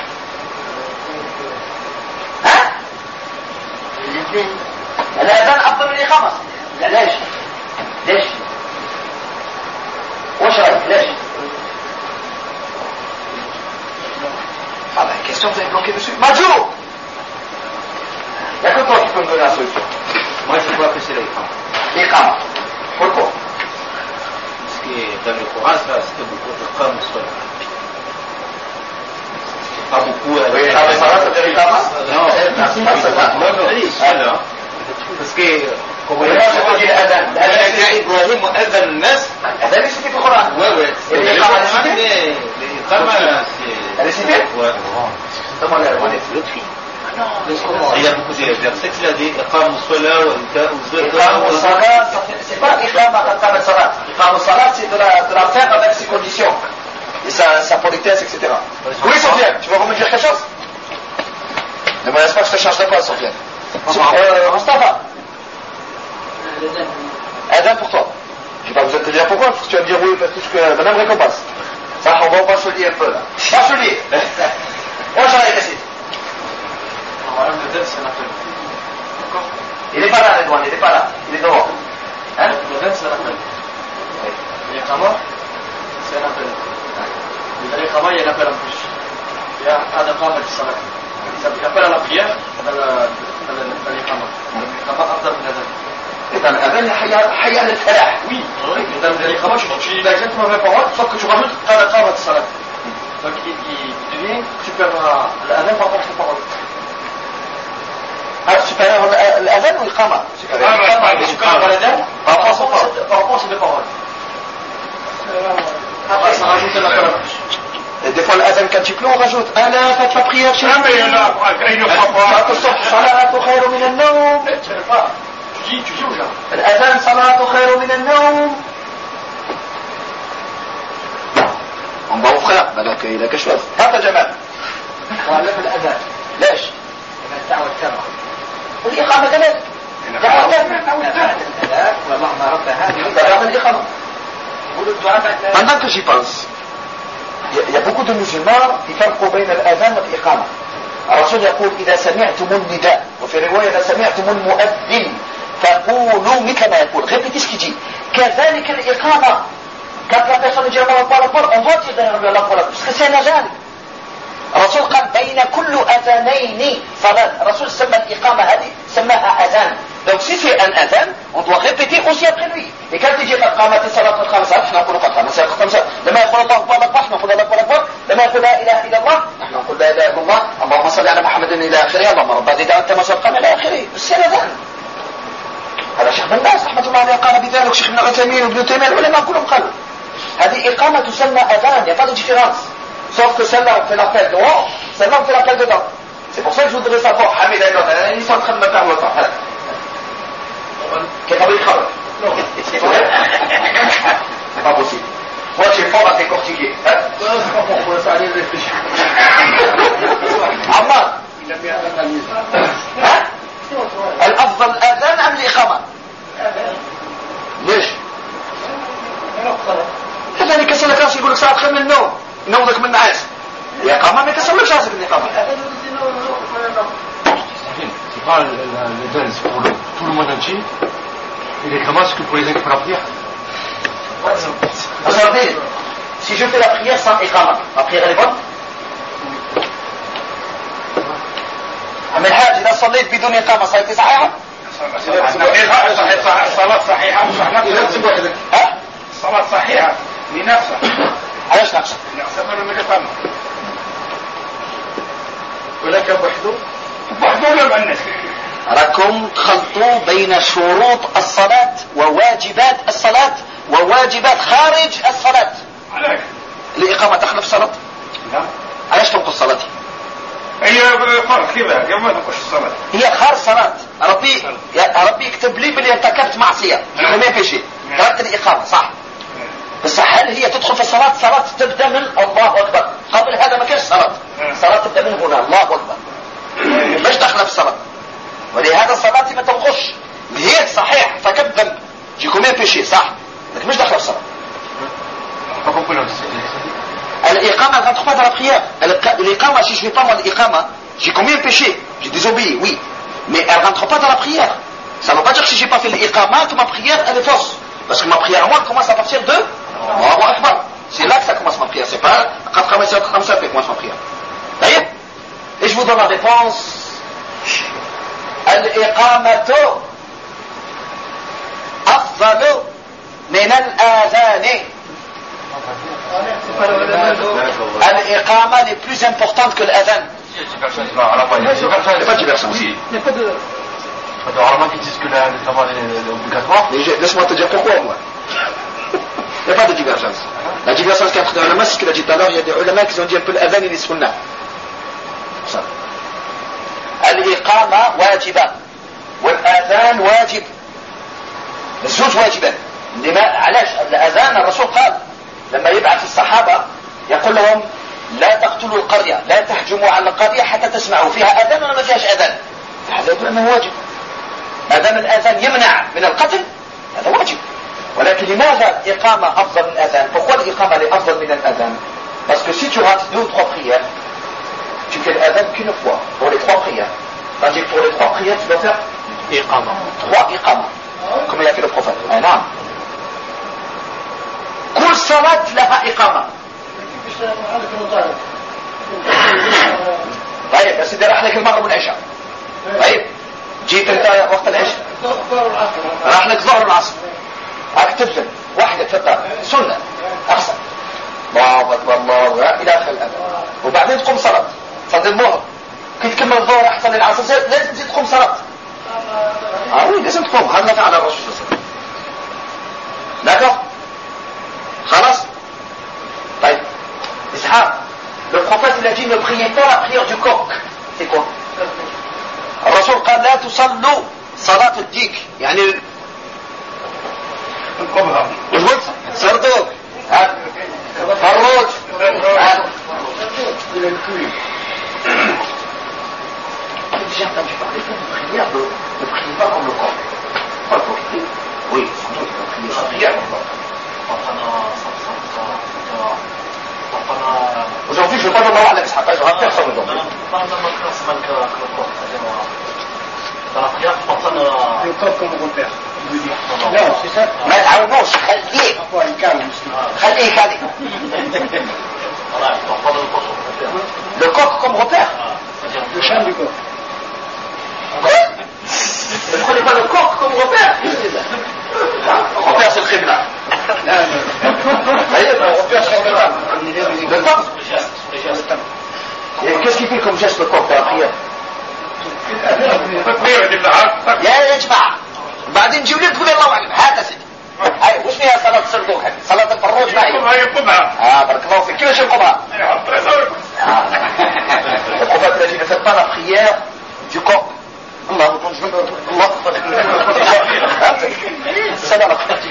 ها؟ الاثنين الاذان افضل من الاقامه. لا ليش؟ ليش؟ واش رايك؟ ليش؟ Ah ben, question, vous avez bloqué dessus. Majou! Il n'y a que toi qui peux me donner la solution. Moi, je vois que c'est l'iqama. L'iqama. Pourquoi? Parce que dans le Coran, ça, c'était beaucoup de femmes. pas beaucoup. Oui, Iqama Salat, ça veut dire Iqama? Non, alors. Parce que. Comment je te dis l'adhan? Ibrahim وأذن الناس. L'adhan est cité pour le Coran. Ouais, ouais. Et l'Iqama est cité? L'Iqama, c'est. Elle est citée? Ouais. Comment elle est citée? Il y a beaucoup de versets qui disent Iqam Salat ou Iqam Salat, c'est pas Iqam Iqam Salat. Iqam Salat, c'est de la, de la faire avec ses conditions. Et sa, sa politesse, et cetera. Oui, Sofiane, tu veux me dire quelque chose? Ne me laisse pas que je te change de place, Sofiane. Euh, Mustafa. Adhan pour toi. Je vais pas vous te dire pourquoi, parce que tu vas me dire oui, parce que la même récompense. Ça, on va bachelier un peu là. Bachelier. Moi, j'en ai récité. Il n'est pas là, Redouane, il n'est pas là. Il est dehors. Hein? Le c'est un appel. L'Iqama, c'est un appel. L'Iqama, il y a un appel en plus. Il y a un appel de salat. Ça appelle à la prière dans l'Iqama. L'Iqama, afdal min adhan. Et dans l'adhan, hayya al-falah. Oui, dans l'Iqama, tu dis exactement la même parole, sauf que tu rajoutes un appel de salat. Donc il devient supérieur à l'adhan par rapport à cette parole. Ah, supérieur à l'adhan ou l'Iqama? Supérieur à l'adhan par rapport à ces deux paroles. Après, ça rajoute un appel en plus. Et des fois, l'adhan, quand tu pleures, on rajoute Allah, faites la prière chez Ah, mais il y en a, il ne croit pas. Salatu khairu min al-nawm. Tu ne sais pas. Tu dis, tu dis aux gens. الأذان صلاة خير من النوم. On va au frère, alors qu'il a quelque chose. هذا جمال. ولا في الأذان. ليش؟ الدعوة التامة. والإقامة كذلك. دعوة الأذان واللهم رب هذه. دعوة الإقامة. قولوا الدعاء بعد. Pendant que j'y pense, il y a beaucoup de musulmans qui فرقوا بين الأذان والإقامة. الرسول يقول إذا سمعتم النداء وفي رواية إذا سمعتم المؤذن فقولوا مثل ما يقول. Répétez ce qu'il dit. كذلك الإقامة. Quand la personne dit Allah Akbar Akbar, on va dire derrière Allah Akbar Akbar. Parce que c'est un adhan. الرسول قال بين كل أذانين صلاة. الرسول سمى الإقامة هذه سماها أذان. Donc si c'est un adhan, on doit répéter aussi après lui. Et quand il dit قد قامت الصلاة قد قامت الصلاة, نحن نقول قد قامت الصلاة قد قامت الصلاة. لما يقول الله أكبر أكبر نحن نقول الله أكبر أكبر. لما يقول لا إله إلا الله نحن نقول لا إله إلا الله. اللهم صل على محمد إلى آخره. اللهم رب هذه دعوة تامة وقام إلى آخره. بس c'est الأذان. هذا شيخ بن باز رحمة الله عليه قال بذلك، شيخ ابن عثيمين وابن تيمية العلماء كلهم قالوا هذه إقامة تسمى أذان. Il n'y a pas de différence. Sauf que celle-là on fait l'appel dehors, celle-là on fait l'appel dedans. C'est pour ça que je voudrais savoir. Hamid et ils sont en train de me faire le temps. Qu'est-ce que tu as? Non. C'est pas possible. Moi j'ai pas à décortiquer. Hein? Non, c'est pas bon, pour ça aller réfléchir. Ammar. ها؟ الأفضل الأذان أم الإقامة؟ ليش؟ هذا اللي كسر لك راسي يقول لك ساعة خير من النوم، نومك من النعاس. الإقامة ما يكسر لك راسك الإقامة. C'est pas l'Adhan, c'est pour le, tout le monde entier. Et l'Iqama, c'est que pour les gens qui font la prière. Vous savez, si je fais la prière sans Iqama, la prière elle est bonne? عم الحاج إذا صليت بدون إقامة صلاتي صحيحة؟ الصلاة صحيحة لنفسك وحدك. ها؟ الصلاة صحيحة لنفسك. علاش ناقصة؟ نقصها من الإقامة. ولكن وحده وحده ولا الناس. راكم تخلطوا بين شروط الصلاة وواجبات الصلاة وواجبات خارج الصلاة. علاش؟ الإقامة تخلف الصلاة؟ لا. علاش تنقص الصلاة؟ هي فرق كذا قبل ما تخش الصلاة. هي خارج صلاة. ربي ربي يكتب لي بلي ارتكبت معصية. ما في شيء. تركت الإقامة صح. بس هل هي تدخل في الصلاة؟ الصلاة تبدأ من الله أكبر. قبل هذا ما كانش صلاة. الصلاة تبدأ من هنا الله أكبر. مش داخلة في الصلاة. ولهذا الصلاة ما تنقصش. هي صحيح ارتكبت ذنب. جي كومين بيشي صح. لكن مش داخلة في الصلاة. الإقامة elle rentre pas dans la prière. L'Iqama, si je ne fais pas moi l'Iqama, j'ai combien de péchés? J'ai désobéi, oui. Mais elle ne rentre pas dans la prière. Ça ne veut pas dire que si je n'ai pas fait l'Iqama, que ma prière elle est fausse. Parce que ma prière à moi commence à partir de Allahu Akbar. C'est là que ça commence ma prière. C'est pas quand je commence comme ça que commence ma prière. D'ailleurs, et je vous donne la réponse. الإقامة أفضل من الآذان. Al-Iqama est plus importante que l'adhan. Il n'y a pas de diversion. Il n'y a pas de... Il y a ulama qui disent que l'Iqama est obligatoire. Laisse-moi te dire pourquoi, moi. Il n'y a pas de divergence. La divergence qu'il y a entre les ulama, c'est ce qu'il a dit tout à l'heure, il y a des ulama qui ont dit un peu l'adhan et les sunnah. الإقامة واجبة والآذان واجب الزوج واجبان لما علاش الأذان الرسول قال لما يبعث الصحابة يقول لهم لا تقتلوا القرية لا تهجموا على القرية حتى تسمعوا فيها أذان ولا ما فيهاش أذان هذا يقول أنه واجب ما دام الأذان يمنع من القتل هذا واجب ولكن لماذا الإقامة أفضل من الأذان pourquoi الإقامة أفضل من الأذان parce que si tu rates deux ou trois prières tu fais l'adhan qu'une fois pour les trois prières. Tandis que pour les trois prières, tu dois faire iqama. Trois iqama. Comme il a fait le prophète. Ah non. كل صلاة لها إقامة. طيب بس إذا راح لك المغرب والعشاء. طيب جيت أنت وقت العشاء. راح لك ظهر العصر. راح تبذل واحدة تفطر سنة أحسن. الله أكبر الله إلى آخر الأذان. وبعدين تقوم صلاة. صلي الظهر كي تكمل الظهر احسن العصر لازم تزيد تقوم صلاه اه وي لازم تقوم هذا فعل الرسول صلى الله عليه وسلم d'accord خلاص طيب اسحاق le prophète il a dit ne priez pas la prière du coq c'est quoi الرسول قال لا تصلوا صلاه الديك يعني القبها الود سردوك فروج الى الكل J'ai entendu parler d'une prière de ne priez pas comme le corps. Pas le corps. Oui, sans doute, prier sa prière. Aujourd'hui, je ne veux pas demander à l'extra, je ne rappelle personne aujourd'hui. Dans la prière, tu entends le corps comme repère. Non, c'est ça. ما تعاونوش خليه خليه خليه le coq comme repère. Le chant du corps. Ne prenez pas le coq comme repère. Le repère c'est le khibla. Le repère c'est le khibla. Le coq. Qu'est-ce qu'il fait comme geste le coq dans la prière? يا يا جماعة بعدين نجيب لك تقول الله أعلم هذا سيدي هاي وش فيها صلاة الصندوق هذه صلاة الفروج معي اه بارك الله فيك كيفاش يقومها القبات الذي ne fait pas la prière du coq الله الله سلام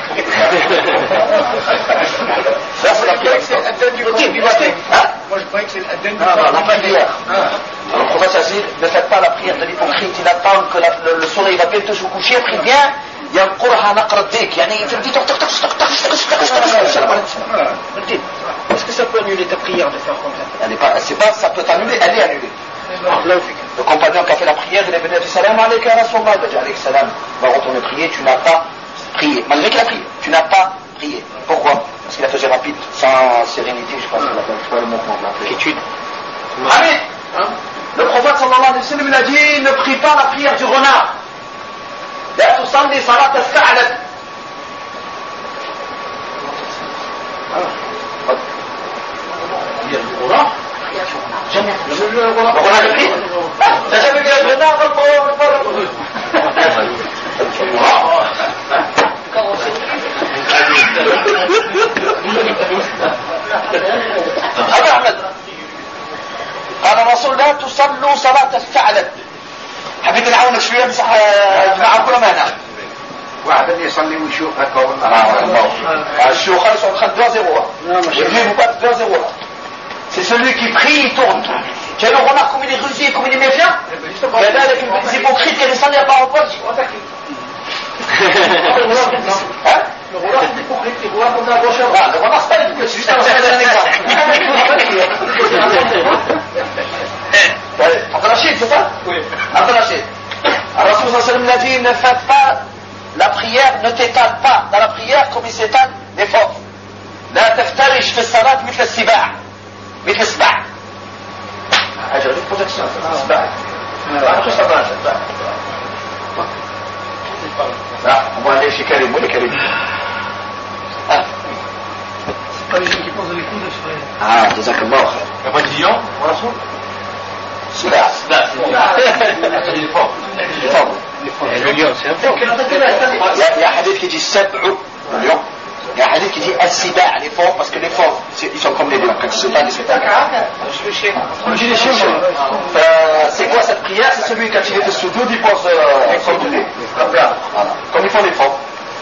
ça c'est la prière c'est l'adhan du coq moi je croyais que c'est l'adhan du coq la prière alors le prophète a dit ne faites pas la prière de l'hypocrite il attend que la, le, le soleil va bientôt se coucher prie bien ينقرها نقر الديك يعني تبدي تقطق تقطق تقطق تقطق est-ce que ça peut annuler ta prière de faire comme ça elle n'est pas c'est pas ça peut t'annuler elle est annulée le compagnon qui a fait la prière il est venu dire salam alayka ya Rasulullah il a dit alayka salam va retourner prier tu n'as pas prié malgré qu'il a prié tu n'as pas prié pourquoi parce qu'il a fait rapide sans sérénité je pense qu'il a fait le mouvement l'inquiétude allez le prophète sallallahu alayhi wa sallam il a dit ne prie pas la prière du renard لا تصلي صلاة الثعلب الغراب jamais vu un renard on a compris t'as jamais vu un renard هذا أحمد قال الرسول لا تصلوا صلاة الثعلب حبيت نعاونك شويه بصح الجماعه كلهم هنا واحد اللي يصلي ويشوف هكا والله الشيوخ sont en train de deux zéro Dieu vous bat deux zéro c'est celui qui prie il tourne tu as le remarque comme il est rusé comme il est méfiant mais là avec les hypocrites qui descendent à part au pote le renard c'est hypocrite il voit comme la gauche ah le renard c'est pas hypocrite c'est juste un exemple Abdel Rachid, c'est ça? Oui. Abdel Rachid. Alors, Rasul sallallahu alayhi wa sallam dit, ne faites pas la prière, ne t'étale pas dans la prière comme il s'étale les fauves. لا تفترش في الصلاة مثل السباع مثل السباع. أجل لك protection السباع. أنا كنت سباع السباع. لا، هو ليش كريم ولا كريم؟ آه. Ah, جزاك الله خير. Il n'y a pas de lion, Rasoul? سباع. Il est fort. Le lion, c'est un fort. Il y a un hadith qui dit سبع lion. Il y a un hadith qui dit السباع, les forts, parce que les forts, ils sont comme les lions. Quand ils se battent, ils se battent. C'est quoi cette prière? C'est celui qui a tiré de soudoud, il pose son boulet. Voilà. Comme ils font les forts.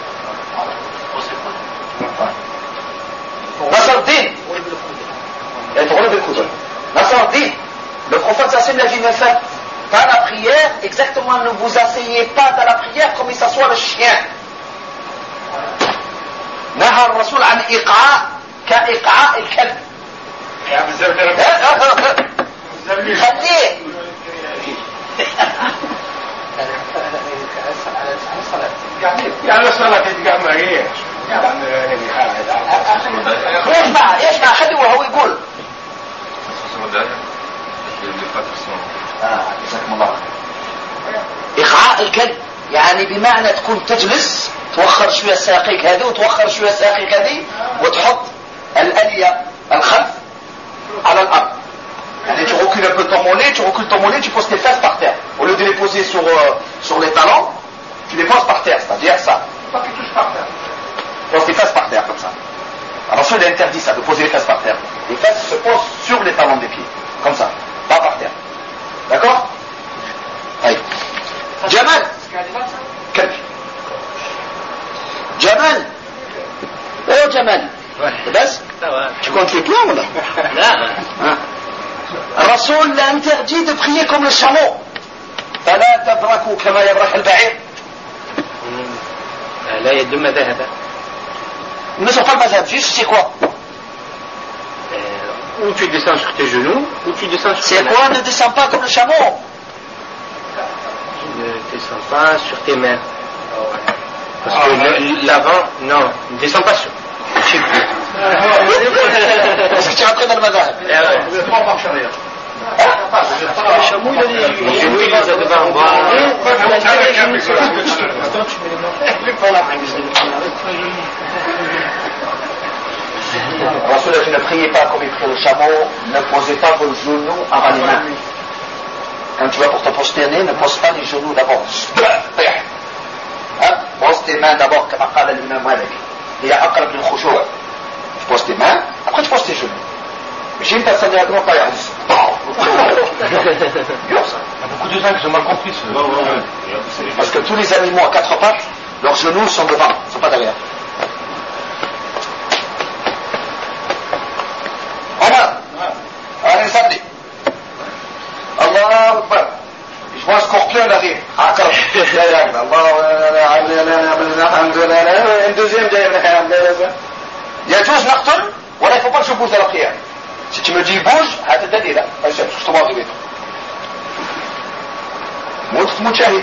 Nasruddin. Nasruddin. Le prophète Sassim l'a dit, ne faites pas la prière, exactement, ne vous asseyez pas dans la prière comme il s'assoit le chien. نهى الرسول عن إيقاع كإيقاع الكلب. خليه. يعني صلاة تتجمع ايه؟ يسمع يسمع خليه وهو يقول. آه جزاكم الله. إيقاع الكلب يعني بمعنى تكون تجلس توخر شوية ساقيك هذه وتوخر شوية ساقيك هذه وتحط الألية الخلف على الأرض. يعني tu recules un peu ton mollet, tu recules ton mollet, tu poses tes fesses par terre. Au lieu de les poser sur, euh, sur les talons, tu les poses par terre, c'est-à-dire ça. Pas que tu touches par terre. Tu poses tes fesses par terre comme ça. Alors ça, il est interdit ça, de poser les fesses par terre. Les fesses se posent sur les talons des pieds, comme ça, pas par terre. D'accord? Allez. Jamal. Quel Jamal. Oh Jamal. بس tu comptes les plans là? Non. الرسول interdit de prier comme le chameau. فلا تبركوا كما يبرك البعير. لا يد مذهب. Ne sont pas le mazhab, juste c'est quoi? Ou tu descends sur tes genoux, ou tu descends sur tes mains. C'est quoi? Ne descends pas comme le chameau. Ne descends pas sur tes mains. Parce que le, l'avant, non, ne descends pas sur. Est-ce que tu es entré dans le mazhab? C'est pas marche arrière. Le chameau, il a des. Les genoux, il les a devant moi. Rasoul a dit ne priez pas comme il prie le chameau, ne posez pas vos genoux avant les mains. Quand tu vas pour te prosterner, ne pose pas les genoux d'abord. Hein? Pose tes mains d'abord, comme a dit l'imam Malik. Il y a aqrab lil khushu'. Tu poses tes mains, après tu poses tes genoux. Mais j'ai une personne directement pas là. Beaucoup de gens qui ont mal compris ce. Parce que tous les animaux à quatre pattes, leurs genoux sont devant, ils ne sont pas derrière. Omar, allez samedi. Allah Akbar. Je vois un scorpion derrière. Ah, quand un deuxième derrière. Il y a douze naqtul, voilà, il ne faut pas que je bouge dans la prière. Si tu me dis bouge, هذا دليل. Je te vois arriver. موت موت شهيد.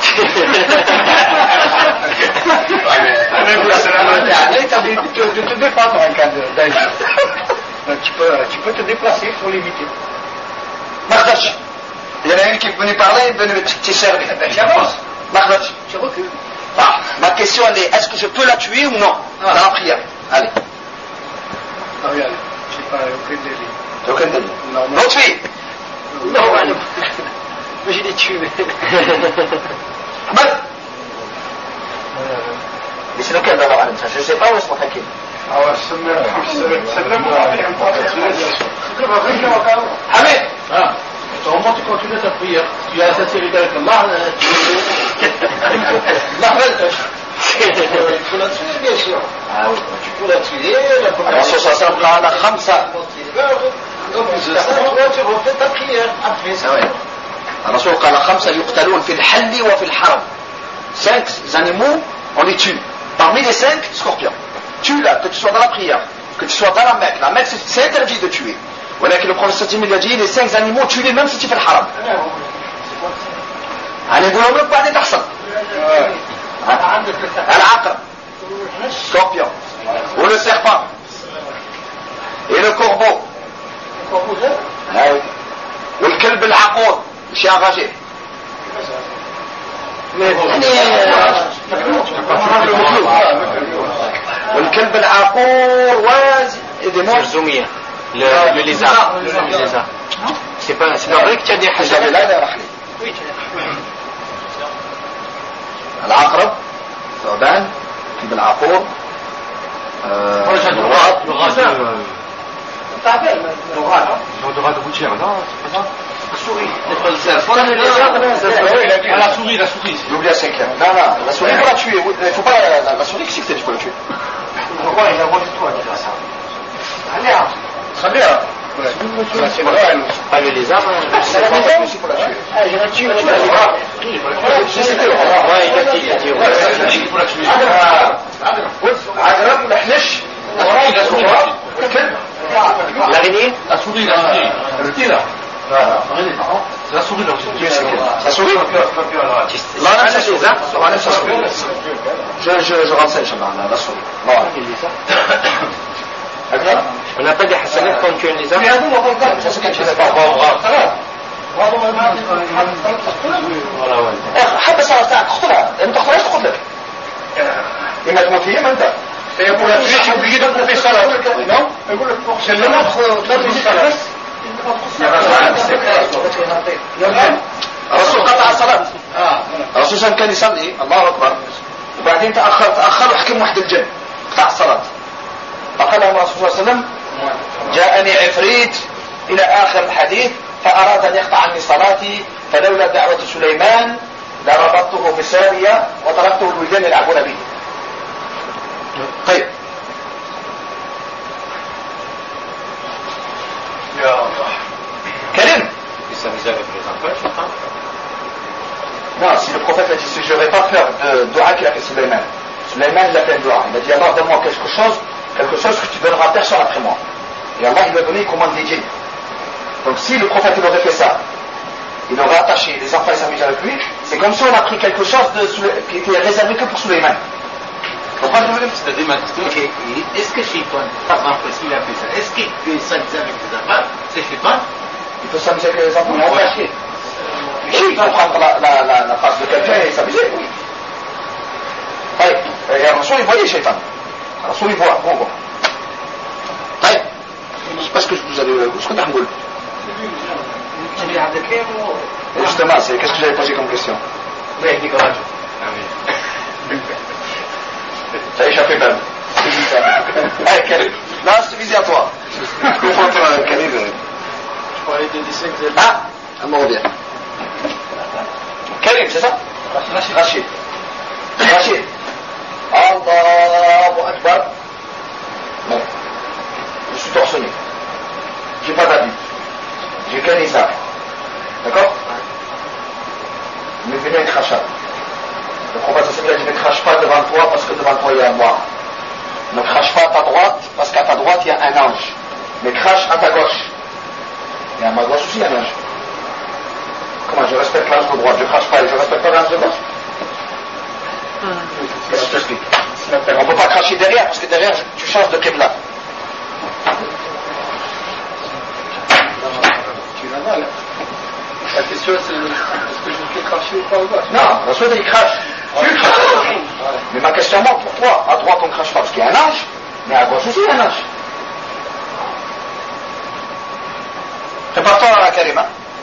De te défendre en cas de danger. Tu peux, tu peux te déplacer pour l'éviter. Mardash. Il y en a une qui est venue parler, il est venue te servir. Mardash. Tu recules. Ah, ma question elle est, est-ce que je peux la tuer ou non? Dans la prière. Allez. Ah, regarde, je sais pas, aucun délit. Aucun délit. Non, non. L'autre fille. Non, non. Mais j'ai des tués. Ahmed. Mais c'est lequel d'abord, Alim? Je ne sais pas où est-ce qu'on tranquille. Ah ouais, c'est le c'est le Ahmed. Ah, au moment où tu continues ta prière, tu as sincérité avec Allah, tu il faut la tuer, bien sûr. Ah oui, tu peux la tuer, la première fois. Ça s'appelle la khamsa. Donc, tu refais ta prière après ça. الرسول قال خمسة يقتلون في الحل وفي الحرم. Cinq animaux, on les tue. Parmi les cinq, scorpions. Tue-la, que tu sois dans la prière, que tu sois dans la Mecque. La Mecque, c'est interdit de tuer. Voilà que le prophète Sadim a dit, les cinq animaux, tue-les même si tu fais le haram. On ne voulait même pas des personnes. العقرب, scorpion, ou le serpent, et le corbeau. Ah oui. والكلب العقور, chien enragé. والكلب العقور وازي aidez-moi. Zoumir. Le, ah, le lézard. Le lézard. Le lézard. C'est pas, c'est pas vrai que tu as des hasanat. Oui, العقرب ثعبان كلب العقور الغراب الغراب de gouttière, non, c'est pas ça. La souris, la souris. J'ai oublié la cinquième. Non, non, la souris, il faut la tuer. Il faut pas la, la souris, qui c'est que tu peux la tuer? Pourquoi il a vendu toi, tu ça? Allez, très bien. Pas le lézard. C'est la maison aussi pour la tuer. Ah, j'ai la tuer. C'était le roi. Ouais, il a dit, il a dit. Il faut la tuer. عقرب الحنش L'araignée. La souris, la souris. الرتيلة C'est la souris là aussi. La souris. Là, c'est le lézard. Je, je, je renseigne, Inch'Allah, la souris. On n'a pas des hasanat quand tu as un lézard. Ça, c'est quelque chose de pas bon. Voilà, ouais. حتى صار ساعة تقتلها انت تقتلهاش تقتلك اما تموت هي ما انت هي pour la tuer tu es obligé de couper ça là non c'est le même الرسول قطع الصلاة الرسول صلى كان يصلي الله أكبر وبعدين تأخر تأخر وحكم واحد الجن قطع الصلاة فقال له الرسول صلى الله عليه وسلم جاءني عفريت إلى آخر الحديث فأراد أن يقطع عني صلاتي فلولا دعوة سليمان لربطته في السارية وتركته الولدان يلعبون به. طيب كريم non, si le prophète a dit je ne vais pas faire de dua qu'il a fait Sulayman. Sulayman il a fait un dua. Il a dit Allah donne-moi quelque chose, quelque chose que tu donneras à personne après moi. Et Allah il lui a donné, il commande les djinns. Donc si le prophète il aurait fait ça, il aurait attaché les enfants et s'amuser avec lui, c'est comme si on a pris quelque chose de, qui était réservé que pour Sulayman. Pourquoi je veux dire? C'est-à-dire ma question, est-ce que Shaitan, par exemple, s'il a fait ça, est-ce qu'il peut s'amuser avec les enfants? C'est Shaitan? Il peut s'amuser avec les enfants, mais attaché. Oui, il peut prendre la, la, la, la face de quelqu'un et s'amuser, oui. Oui, et Rasoul il voyait Shaitan. Rasoul il voit, bon, bon. Oui, je ne sais pas ce que vous avez, ce qu'on a un Et justement, c'est qu'est-ce que j'avais posé comme question? Oui, avec des courages. Ça a échappé même. Allez, Khalid. Non, c'est visé à toi. Je comprends toi, Khalid. Je parlais de dix-cinq zéro. Ah, elle me revient. Khalid, c'est ça? Rachid. Rachid. Rachid. Allahu Akbar. Non. Je suis torse nu. J'ai pas d'habit. J'ai qu'un isard. D'accord? Il me venait un crachat. Le prophète a dit ne crache pas devant toi parce que devant toi il y a moi. Ne crache pas à ta droite parce qu'à ta droite il y a un ange. Mais crache à ta gauche. Et à ma gauche aussi il y a un ange. Comment je respecte l'ange de droite, je crache pas et je respecte pas l'ange de gauche? Qu'est-ce que je t'explique? On ne peut pas cracher derrière parce que derrière tu changes de qibla. Tu l'avales. La question c'est est-ce que je peux cracher ou pas ou pas? Non, la chose il crache. Tu craches. Mais ma question moi pour toi, à droite on crache pas parce qu'il y a un ange, mais à gauche aussi il y a un ange. Prépare-toi à la Karima.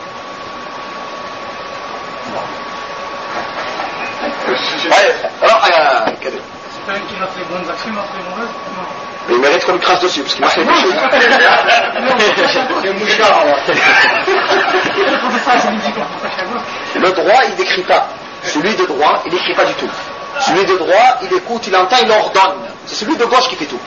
Allez, alors à Karim. C'est pas une qui m'a fait bonnes actions, m'a fait mauvaises? Non. Mais il mérite qu'on lui crache dessus parce qu'il m'a fait boucher. C'est mouchard alors. Le droit il décrit pas. Celui de droit il décrit pas du tout. Celui de droit il écoute, il entend, il ordonne. C'est celui de gauche qui fait tout.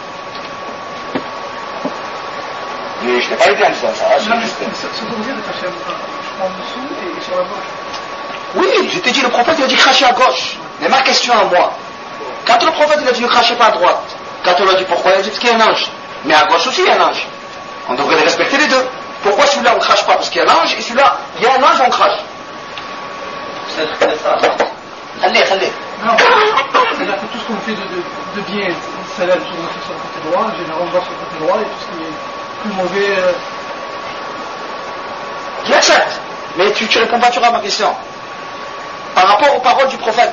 Mais je t'ai pas aidé en disant ça. Non, mais c'est autorisé de cracher en dessous et sur la gauche. Oui, je t'ai dit le prophète il a dit cracher à gauche. Mais ma question à moi, quand le prophète il a dit ne crachez pas à droite, quand on lui a dit pourquoi, il a dit parce qu'il y a un ange. Mais à gauche aussi il y a un ange. On devrait les respecter les deux. Pourquoi celui-là on crache pas parce qu'il y a un ange et celui-là il y a un ange on crache? C'est ça. Allez, allez. Non, c'est-à-dire que tout ce qu'on fait de, de, de bien, ça lève sur le côté droit, généralement on va sur le côté droit et tout ce qui est plus mauvais. Euh... J'accepte. Mais tu ne réponds pas à ma question. Par rapport aux paroles du prophète,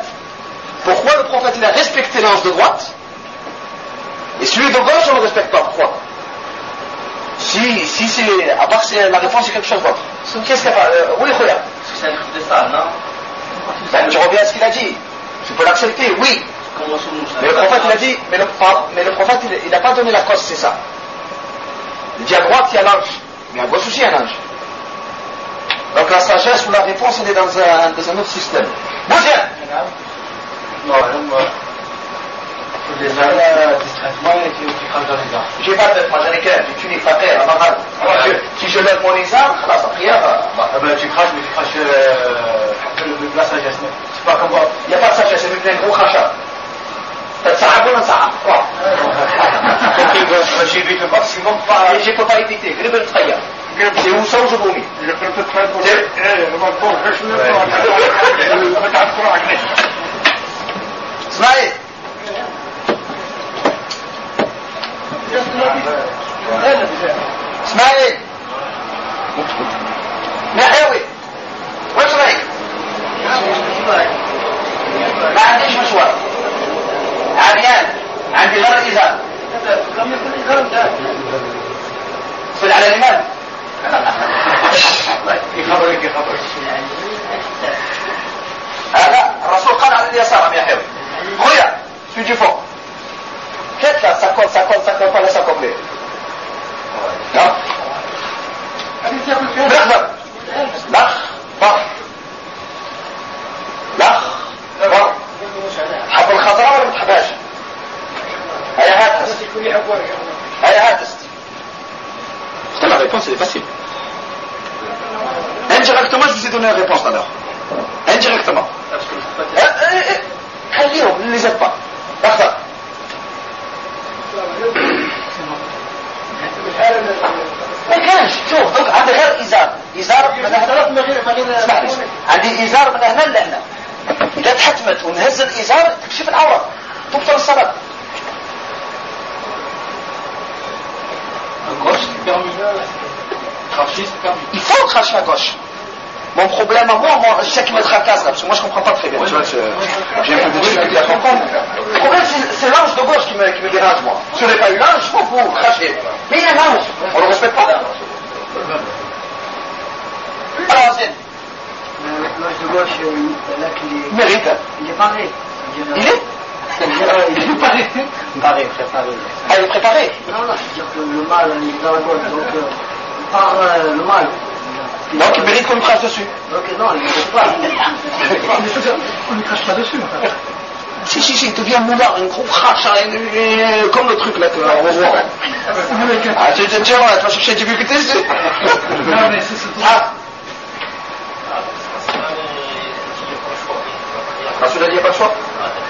pourquoi le prophète il a respecté l'ange de droite et celui de gauche on ne le respecte pas? Pourquoi? Si, si c'est, à part si la réponse est quelque chose d'autre. Qu'est-ce qu'elle euh, oui, regarde. C'est un truc de ça, non? Ben, tu reviens à ce qu'il a dit. Tu peux l'accepter, oui. Mais le prophète, il a dit, mais le, mais le prophète, il n'a pas donné la cause, c'est ça. Il dit à droite, il y a l'ange. Mais à gauche aussi, il y a l'ange. Donc la sagesse ou la réponse, elle est dans un, dans un autre système. Bougez! Non, moi. Déjà, discrètement, et tu craches dans les arbres. J'ai pas de, moi j'en ai qu'un, du tunique, pas terre, pas mal. Si je lève mon examen, là, sa prière. Ah ben tu craches, mais tu craches euh, le, la sagesse. C'est pas comme moi. Il n'y a pas de sagesse, c'est un gros crachat. T'as ça ou non ça? Quoi? J'ai vu le maximum pas. Je ne peux pas éviter, je ne peux pas le c'est où ça aujourd'hui? Je peux te faire pour اسمعي اسمعي نحاوي واش رايك؟ ما عنديش مشوار عريان عندي غير الإزار صل على الإمام يخبرك يخبرك هذا الرسول قال على اليسار يا حبيبي خويا celui du fond faites là, ça colle, ça colle, ça colle pas, laisse ça coller non نخبر لخ بر لخ بر حب الخضراء ولا متحبهاش هيا هات هيا هات la réponse elle est facile indirectement je vous ai donné la réponse d'abord indirectement خليهم ne les aide pas اخذ ما كانش شوف دوك عندي غير ازار ازار من هنا اسمح لي عندي ازار من هنا لهنا اذا تحتمت ونهز الازار تكشف العوره تبطل الصلاه il faut cracher à gauche. Mon problème à moi, moi je sais qu'il me tracasse là, parce que moi je comprends pas très bien. Tu vois, j'ai un peu de difficulté à comprendre. Le problème c'est l'ange de gauche qui me, qui me dérange moi. Si on n'est pas eu l'ange, je m'en fous, cracher. Mais il y a l'ange, on le respecte pas. Alors, c'est. L'ange de gauche, là qu'il est. Mérite. Il est paré. Il est Il est paré. Paré, préparé. Ah, il est préparé? Non, non, je veux dire que le mal, il est dans la gauche, donc euh, par euh, le mal. Donc il mérite qu'on lui crache dessus. Donc non, il ne mérite pas. On ne crache pas dessus. Si, si, si, il devient moulard, un gros crash, hein, comme le truc là, on va voir. Ah, tu tu tu vas chercher des difficultés, c'est. Non, mais c'est tout. Ah. Rasoul a dit, il n'y a pas de choix.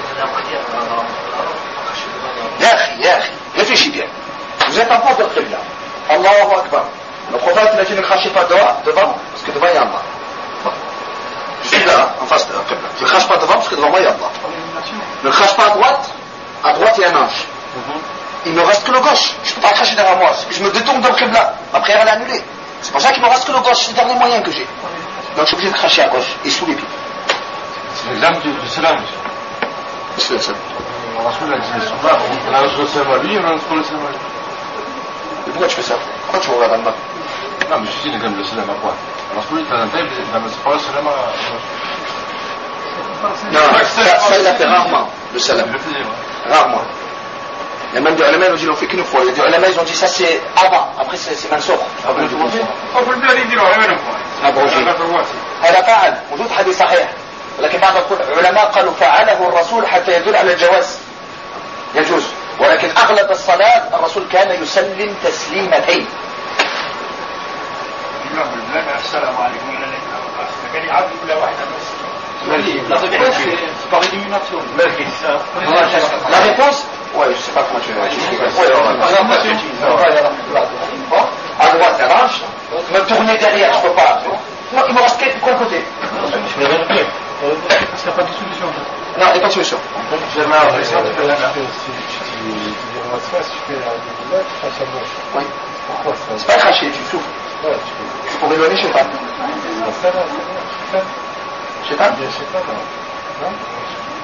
Yahi, yahi, réfléchis bien. Vous êtes en face de Qibla. Allahu Akbar. Le prophète il a dit ne crachez pas devant, devant parce que devant il y a Allah. Bon. Je suis là, en face de Qibla. Je ne crache pas devant parce que devant moi il y a Allah. Ne crache pas à droite, à droite il y a un ange. Il me reste que le gauche. Je ne peux pas cracher derrière moi. Je me détourne de Qibla. Ma prière elle est annulée. C'est pour ça qu'il me reste que le gauche. C'est le dernier moyen que j'ai. Donc je suis obligé de cracher à gauche et sous les pieds. C'est l'exemple du salam. C'est ça. Rasoul a dit le salam. On a le salam à lui, on a le salam à lui. Et pourquoi tu fais ça? Pourquoi tu regardes en bas? Non, mais je dis l'exemple de salam à quoi? Rasoul il t'a dit le salam à. Non, ça, ça il a fait rarement, le salam. Rarement. Il y a même des ulama qui l'ont fait qu'une fois. Il y a des ulama ils ont dit ça c'est avant, après c'est mansour. On peut le dire une fois. abrogé. هذا فعل وجود حديث صحيح ولكن بعض العلماء قالوا فعله الرسول حتى يدل على الجواز يجوز ولكن أغلب الصلاة الرسول كان يسلم تسليمتين. السلام عليكم كان يعبد ولا واحدة بس. C'est par élimination. La réponse, ouais, je sais pas comment tu vas bon, à droite, à gauche, me tourner derrière, je peux pas. Non, il me reste qu'un côté. Parce qu'il n'y a pas de solution. Non, il n'y a pas de solution. Oui. C'est pas cracher, tu souffles. C'est pour éloigner Shaitan. Shaitan?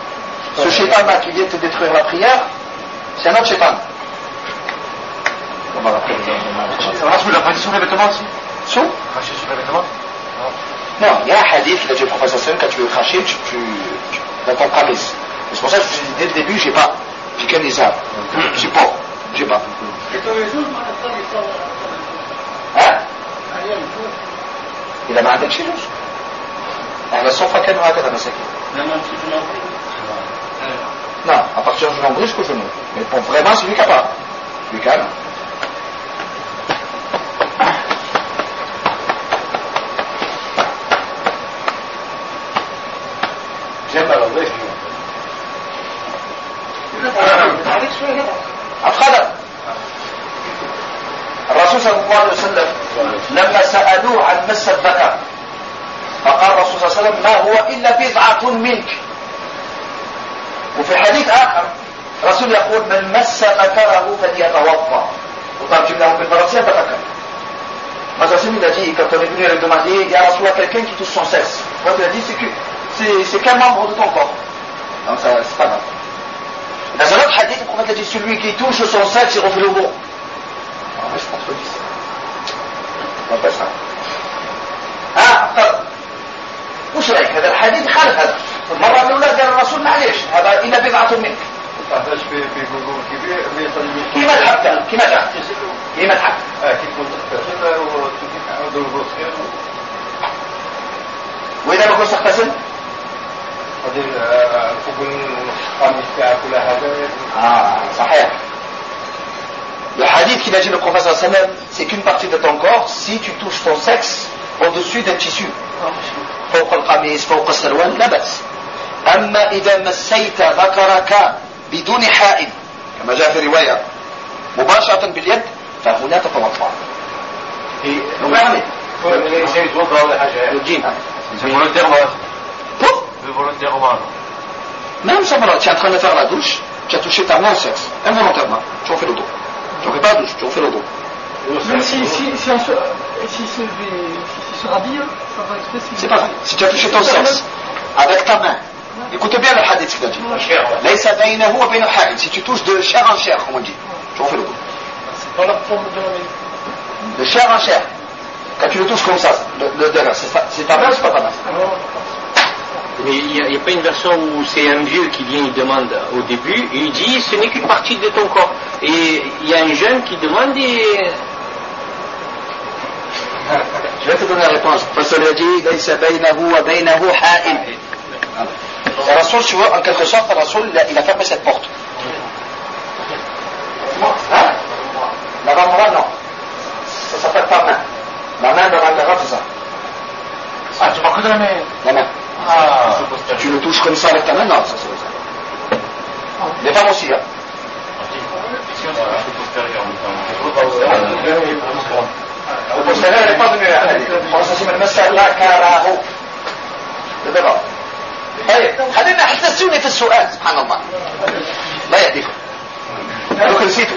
Ce Shaitan-là qui vient te détruire la prière, c'est un autre Shaitan. Comment après الرسول لو حديث sur les vêtements aussi Sous cracher sur les vêtements Non, il y a un hadith qui a dit au prophète quand tu veux cracher, tu, tu, tu dans ton camis. C'est pour ça que je te dis dès le début, j'ai pas. J'ai qu'un isab. J'ai pas. J'ai pas. Hein إذا ما عندك شيء جوز. احنا سوف كانوا هكذا مساكين. Non, à partir du nombril jusqu'au genou. Mais pour vraiment celui qui a pas. Lui calme. جمع الضيف أفخذ الرسول صلى الله عليه وسلم لما سألوه عن مس الذكر فقال الرسول صلى الله عليه وسلم ما هو إلا بضعة منك. وفي حديث آخر الرسول يقول من مس ذكره فليتوضأ وترجمناه بالفرنسية تذكر. Mazassim il a dit quand on est venu lui demander il y a Rasoul à quelqu'un qui touche son sexe. Moi il a dit c'est que c'est, c'est qu'un membre de ton corps. Donc ça c'est pas grave. Dans un autre hadith, le prophète a dit celui qui touche son sexe il refait le bon. Ah mais je contredis ça. On va pas ça. Ah وش رايك هذا الحديث خالف هذا. المرة الأولى قال الرسول معليش هذا إلا بضعة منك. علاش في في جوجل كبير بيصلي كيما تحب كيما تحب كيما تحب اه كي تكون تغتسل وتعود الغسل واذا ما كنتش تغتسل غادي فوق القميص تاعك ولا هذا اه صحيح. Le hadith qu'il a dit le prophète sallallahu alayhi wa sallam, c'est qu'une partie de ton corps si tu touches ton sexe au-dessus d'un tissu فوق القميص فوق السروال لا بأس. أما إذا مسيت ذكرك بدون حائل كما جاء في رواية مباشرة باليد فهنا تتوضأ. نعم. الإنسان يتوضأ ولا حاجة. الجيم. C'est volontairement. Pour Volontairement. Même sans volonté, tu es en train de faire la douche, tu as touché ta main au sexe, involontairement, tu en fais le dos. Tu en fais pas la douche, tu en fais le dos. Même si, si, si, on se, si, se, si se rhabille, ça va être facile. C'est pas vrai. Si tu as touché ton sexe avec ta main, écoutez bien le hadith qu'il a dit. ليس بينه وبين حائل. Si tu touches de chair en chair, comme on dit, tu en fais le dos. C'est pas la forme de la main. De chair en chair. Quand tu le touches comme ça, le, le derrière, c'est, c'est ta main ou c'est pas ta main? Mais il n'y a, a pas une version où c'est un vieux qui vient, il demande au début, et il dit ce n'est qu'une partie de ton corps. Et il y a un jeune qui demande et... Je vais te donner la réponse. Parce qu'il a dit ليس بينه وبينه حائل. Le Rasoul, tu vois, en quelque sorte, le Rasoul, il a, il a fermé cette porte. Hein? L'avant-bras, non. Ça s'appelle pas main. La main dans la c'est ça. Ah, tu parles que de la main. La main. Ah. Tu le touches comme ça avec ta main, non, ça c'est ça. Les femmes aussi, hein. Le postérieur n'est pas venu à la on s'assume le مسألة لا كاره. ده ده بقى. طيب خلينا احتسوني في السؤال سبحان الله. لا يأتيكم. لو نسيتوا.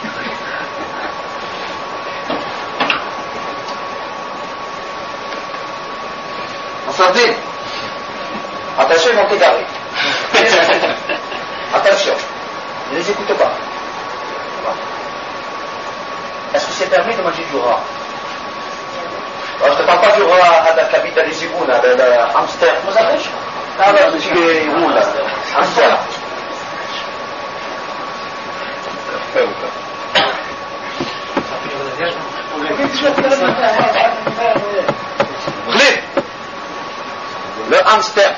مصدقين. Attention, ils vont t'égarer. Attention. Ne les écoutez pas. Est-ce que c'est permis de manger du rat? Alors, je ne te parle pas du rat هذا الكبيد اللي يجيبونه الهامستر. ما زالش؟ هذا اللي يقول هامستر. غليب. Le hamster.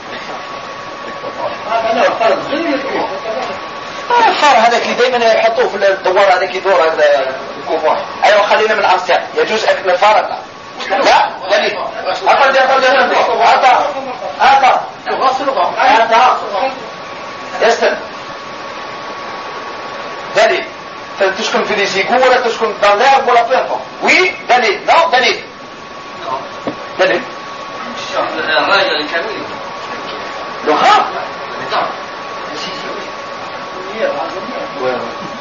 الفار هذاك اللي دائما يحطوه في الدوار هذاك يدور هذا الكوب واحد. ايوه خلينا من الامثال. يجوز اكل الفار لا؟ لا دليل. اقل اقل هذا هذا هذا يستن دليل. تسكن في ليزيغو ولا تسكن dans l'herbe ولا peu importe. Oui دليل. non دليل. دليل. الراجل الكبير. le rat. Ouais.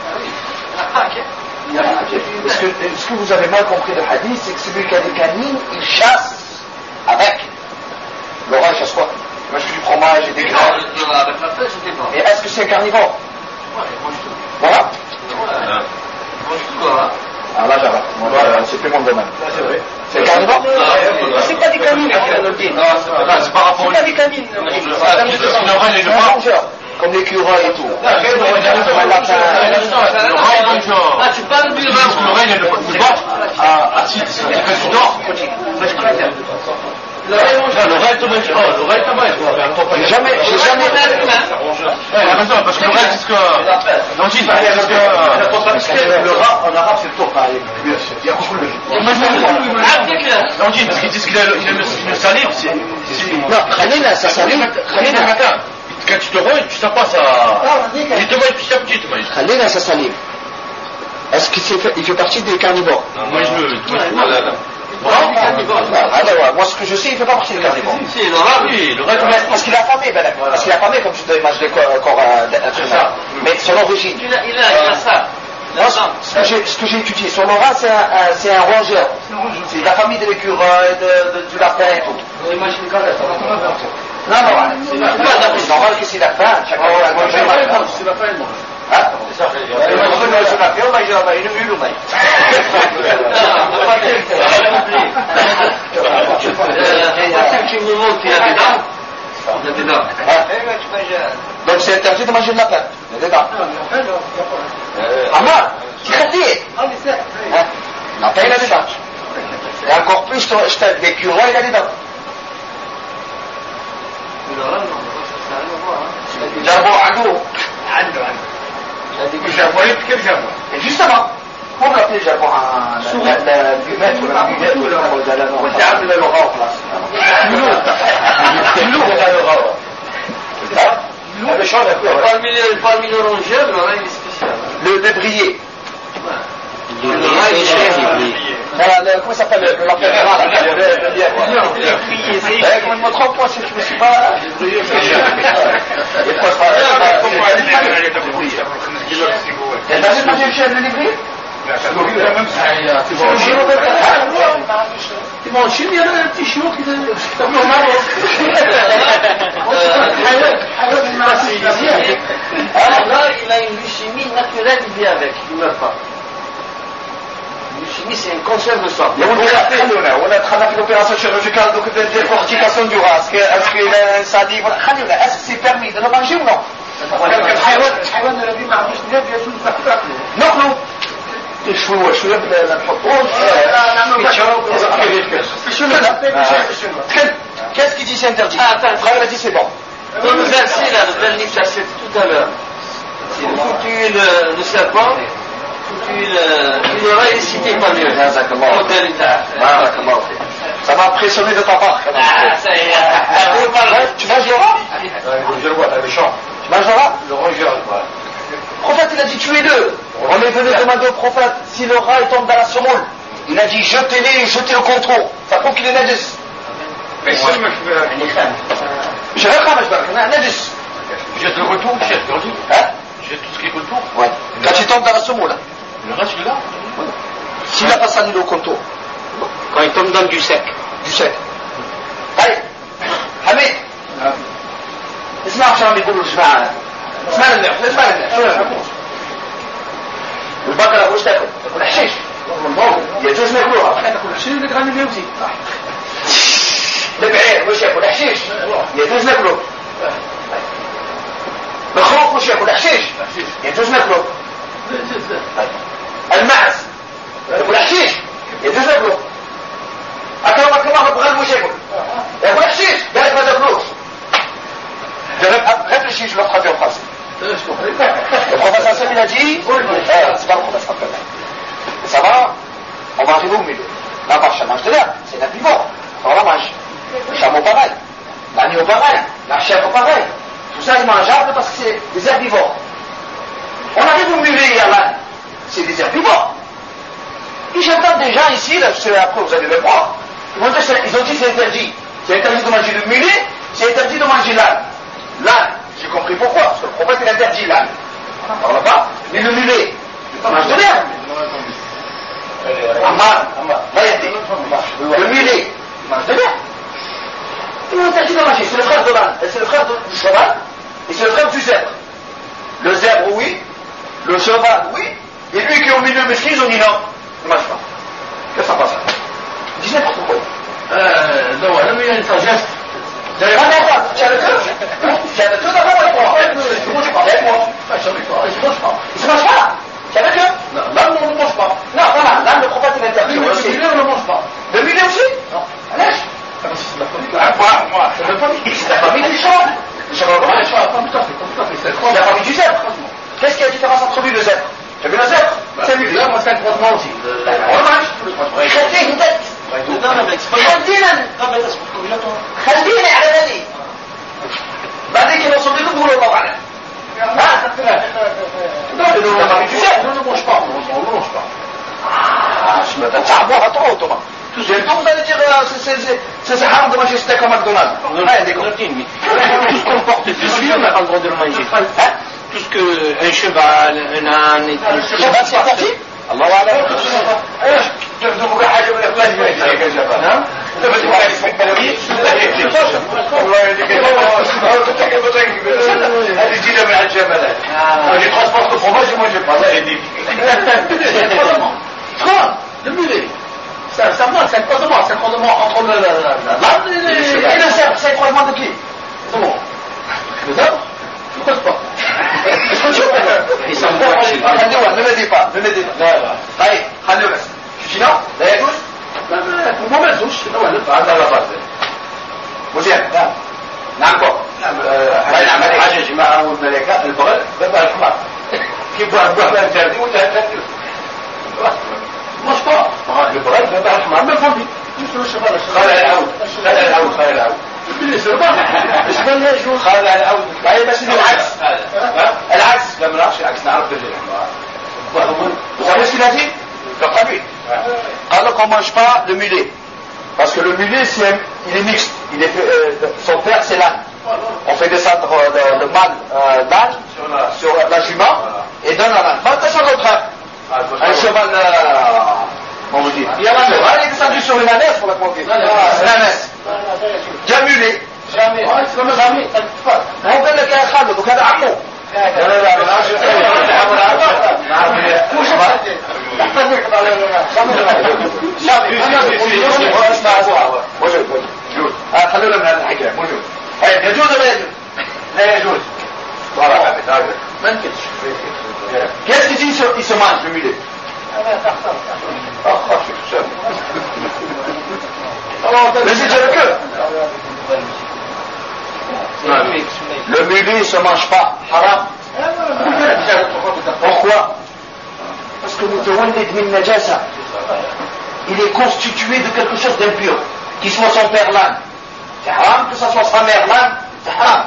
Est-ce que, est-ce que vous avez mal compris le hadith? C'est que celui qui a des canines, il chasse avec. Le rat, il chasse quoi? Il mange du fromage et des grains. Et est-ce que c'est un carnivore? Voilà. Ah là j'arrête, c'est plus mon domaine. C'est carnivore? C'est pas des canines, c'est par rapport c'est pas des canines. C'est un rongeur, comme l'écureuil et tout. Là, tu parles du rat. L'oreille, elle ne peut pas. Ah, si, c'est quand tu dors. L'oreille te mange. Oh, l'oreille te mange. J'ai jamais, j'ai jamais. Ouais, la raison, parce que l'oreille, c'est ce que. Non, dis, parce que. Le rat, en arabe, c'est le tourpa. Il y a beaucoup de. Non, dis, parce qu'ils disent qu'il a une salive, c'est. Non, Khalil, ça salive. Khalil, matin. Quand tu te rouilles, tu sais pas ça. Il te mange petit à petit, tu manges. Khalil, ça salive. Est-ce qu'il fait, il fait partie des carnivores? Moi, je le. Ah, moi, ce que je sais, il fait pas partie des carnivores. Si, le rat, oui, le rat, parce qu'il est affamé, ben, parce qu'il est affamé, comme tu dois imaginer corps d'être humain. Mais son origine. il a, il a, il a ça. Moi, ce que j'ai, ce que j'ai étudié sur le rat, c'est un, un, c'est un rongeur. C'est de la famille de l'écureuil, de, de, du lapin et tout. Non, non, c'est normal que c'est la fin. Chacun a mangé la fin. C'est la fin, il mange. Hein? C'est ça. On mange la fin, on mange la fin, une mule ou maille. C'est du moment qu'il a des dents. Il a des dents. Donc c'est interdit de manger de lapin. Il y a des dents. Amar, tu as dit. Lapin, il a des dents. Et encore plus, l'écureuil, il a des dents. جابوا عدو عنده عنده جابوا كيف جابوا justement comment l'appeler جابوا la buvette ou la buvette ou la وانت عامل له غاو خلاص parmi les rongeurs l'oreille est spéciale le débrier l'oreille est chère comment ça s'appelle le lapin comment je me trompe moi si je me suis pas elle n'a pas mangé le lévrier تماشين يا انت شو كده là il a une leucémie naturelle il vit avec il ne meurt pas leucémie c'est une cancer de sang on a fait l'opération chirurgicale de décortication du rat est-ce qu'il a un salive est-ce que c'est permis de le manger ou non الحيوان الذي ما عندوش ناب يجوز تاكله ناكله شويه شويه نحطوه qu'est-ce qui dit c'est interdit? Frère a dit c'est bon. Dans le verset là, le verset que j'ai tout à l'heure, c'est foutu le, le serpent, foutu le, une oreille et cité pas mieux. Ça m'a impressionné de ta part. Ah, ça y est. Tu manges le rat? Je le vois, t'as des champs. Tu manges le rat? Le rongeur, quoi. Le prophète, il a dit tuez-le. On est venu demander au prophète si le rat tombe dans la semoule. Il a dit jetez-les et jetez le contrôle. Ça prouve qu'il est najis. Mais c'est moi qui veux. Je vais pas, je vais najis. Jette le retour, jette le retour. Hein? Jette tout ce qui est contour. Ouais. Quand il tombe dans la semoule. Le reste, il est là. S'il n'a pas sali le contour. Quand il tombe dans du sec. Du sec. Allez. Hamid. اسمع عشان عم يقولوا جماعة اسمع لنا اسمع لنا شو نقول البقرة وش تاكل؟ تاكل حشيش يجوز ناكلوها احنا ناكل حشيش اللي غني اليوزي البعير وش ياكل حشيش يجوز ناكلوه الخروف وش ياكل حشيش يجوز ناكلوه المعز ياكل حشيش يجوز ناكلوه أكرمك الله بغل وش ياكل ياكل حشيش قالك ما تاكلوش réfléchis, je le traduis en français. Le professeur Sam, il a dit, euh, c'est pas le professeur Sam. Ça va, on va arriver au milieu. La vache, elle mange de l'herbe, c'est un herbivore. On la mange. Le chameau pareil, l'agneau pareil, la chèvre pareil. Tout ça est mangeable parce que c'est des herbivores. On arrive au mulet et à l'âne, c'est des herbivores. Et j'entends des gens ici, là, après vous allez le voir, ils ont dit c'est interdit. C'est interdit de manger le mulet, c'est interdit de manger l'âne. L'âne, j'ai compris pourquoi, parce que le prophète il interdit l'âne. On parle pas, mais le mulet, il mange de l'herbe. Ammar, le mulet, il mange de l'herbe. Il est interdit de manger, c'est le frère de l'âne, c'est le frère du cheval, et c'est le frère du zèbre. Le zèbre, oui, le cheval, oui, Et lui qui est au milieu mesquin, ils ont dit non, ne mange pas. Qu'est-ce que ça passe? Ils disent n'importe quoi. Euh, non, là, mais il y a une sagesse. Tu as le cœur? Tu as le cœur d'avoir le droit. Tu ne manges pas avec moi. Je ne mange pas. Il ne se mange pas. Tu as le cœur? Non, l'âne, on ne mange pas. Non, voilà, l'âne ne prend pas tes interdiction. Le mulet, on ne mange pas. Le mulet aussi? Non. Allez. Ah, moi, moi. C'est la famille. C'est la famille du chat. Le chat, Ouais, je vois, pas tout à fait, pas tout à fait. C'est c'est la famille du zèbre. Qu'est-ce qu'il y a de différence entre lui et le zèbre? Tu as vu le zèbre? C'est lui. Là, moi, c'est un croisement aussi. On le mange. Tous les croisements. خليه يدك خلينا خلينا على هذه بعدين كده وصل لكم قولوا الله اعلم ها Non, on ne mange pas, on ne mange pas. ah je me تعبوها trop toi tout ce que vous allez dire c'est c'est haram de manger steak au McDonald's Tout ce qu'on porte dessus, on n'a pas le droit de le manger. Hein? Tout ce que un cheval, un âne, et tout. شباب سيعطي الله اعلم ايش تبغى حاجه ولا بلاش هيك يا شباب ها تبغى حاجه اسمك بلوي والله يديك هذه جينا من الجبلات هذه ترانسبورت فروماج moi je pas ça يديك Quoi? Le mulet. Ça, ça marche, c'est un croisement, c'est un croisement entre le, l'âne et et le zèbre c'est un croisement de qui? Comment? Le zèbre? Je ne connais pas. Et ça me voit chez ne me dis pas, ne me dis pas. طيب خليه بس شنو؟ لا يجوز؟ ما ما يجوز. هذا لا بأس. مزيان. نعم. نعم بو. هاي العملية حاجة يا جماعة والملائكة البغل بقى الحمار. كيف بقى بقى تردي ولا تردي؟ مش طاق. البغل بقى الحمار ما فهمي. خلع العود. خلع العود. خلع العود. بالنسبة لي يجوز. خلع العود. هاي بس العكس. العكس. لا ما نعرفش العكس نعرف الرجل. Vous savez ce qu'il a dit? Le Khabib. Alors qu'on ne mange pas le mulet. Parce que le mulet, c'est un, il est mixte. Il est, euh, son père, c'est l'âne. On fait descendre euh, le, le mâle euh, d'âne sur la, la jument et donne à l'âne. Pas attention au contraire. Un cheval, euh, on vous dit. Il y a un cheval, il est descendu sur une ânesse pour la conquête. C'est l'ânesse. Déjà mulet. Jamais. Jamais. On donne le cas à Khaled, donc هذا عمو. لا لا لا ما عرفش خلونا من هذا الحكايه موجود يجوز ولا يجوز؟ لا يجوز ما يمكنش Qu'est-ce qu'il dit il se mange le mulet? Mais c'est déjà le queue. Le mulet ne se mange pas. Haram. Pourquoi? Parce que il est constitué de quelque chose d'impur. Qu'il soit son père l'âne. C'est haram. Que ce soit sa mère l'âne. C'est haram.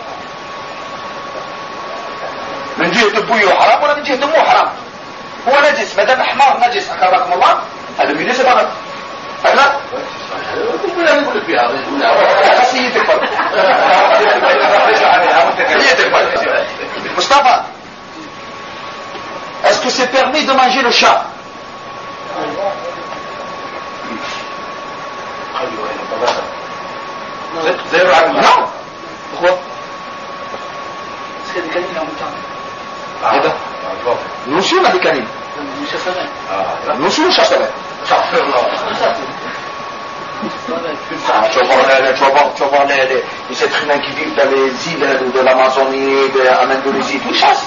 من جهة أبوه حرام ولا من جهة أمه حرام. هو نجس. ما دام حمار نجس أكرمكم الله. هذا الميلي سبعة. فهمت؟ ولا نقول فيها. خاصيتك برضه. خاصيتك برضه. Mustafa, est-ce que c'est permis de manger le chat? Non. Pourquoi? Parce qu'il y a des canines en même temps. Eh ben, nous aussi on a des canines. Nous aussi on chasse avec. Ah, tu vas voir, tu vas voir, tu vas voir les, les, les êtres humains qui vivent dans les îles de, de l'Amazonie, de, en Indonésie, tout ils chassent.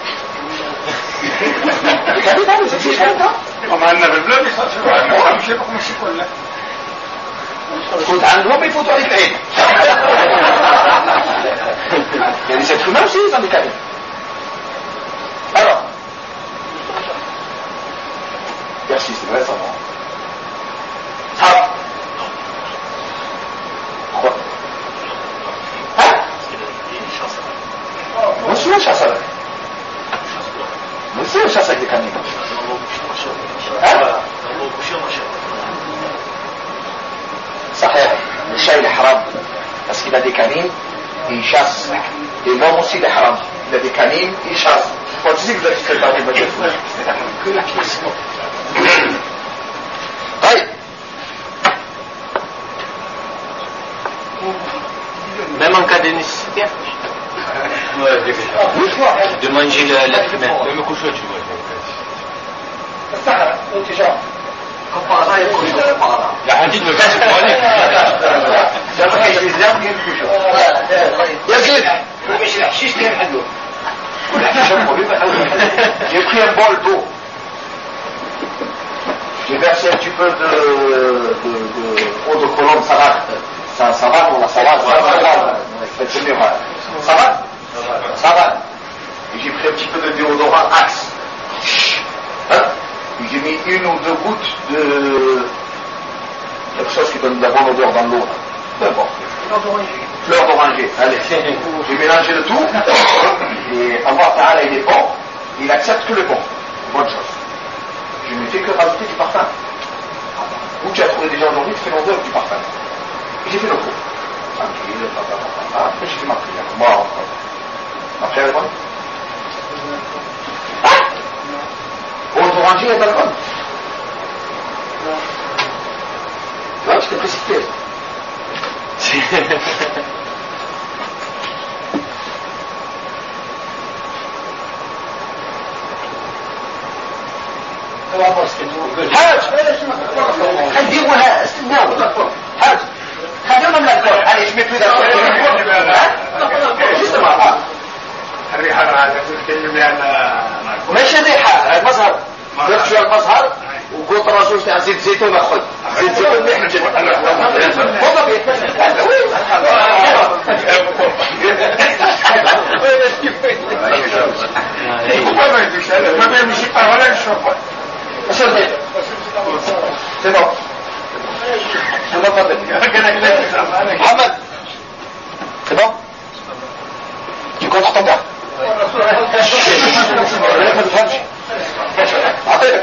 Les canines, c'est des canines, hein? On a un bleu, mais ça, tu vois, je sais pas comment c'est quoi là. يفوت عندهم يفوتوا عليك العيد. Il y a des êtres humains aussi, ils ont des canines. Alors, merci, c'est vrai ça. Ça. Pourquoi? Hein? Moi aussi on chasse avec. Moi aussi on chasse avec des canines. Hein? صحيح الشاي حرام بس qu'il a des canines il chasse et l'homme aussi il est haram il a des canines il chasse faut aussi que vous avez fait le parler طيب même en cas de nécessité de manger l'être humain. Même coucher, tu vois. الصحراء وانت شاف كفارة يقول كفارة Il y a rien dit de me faire se croire. يزيد مش الحشيش اللي يحلو كل حشيش j'ai pris un bol d'eau j'ai versé un petit peu de de de eau de colombe salade ça ça va pour la salade ça va ça va ça va et j'ai pris un petit peu de déodorant Axe hein et j'ai mis une ou deux gouttes de quelque chose qui donne de la bonne odeur dans l'eau peu importe fleur d'oranger, allez, j'ai mélangé le tout, et Allah Ta'ala il est bon, il accepte que le bon, bonne chose. Je ne fais que rajouter du parfum. Où tu as trouvé déjà aujourd'hui, tu fais l'odeur du parfum. Et j'ai fait le coup. Tranquille, après j'ai fait ma prière. Moi, ma prière est bonne. Ah eau d'oranger et d'alcool. Tu vois, tu t'es précipité. حاج خليوها استناو حاج خليونا من الكل على يجمع في ذا الريحة هذا تتكلم عن ماشي ريحة المظهر درت شوية المظهر وقلت الرسول تاع زيت زيتون اخذ زيت زيتون مليح جدا والله ما بيمشي ولا يشرب c'est bon c'est bon Mohamed c'est bon tu comprends ton gars ما تفهمش اعطيك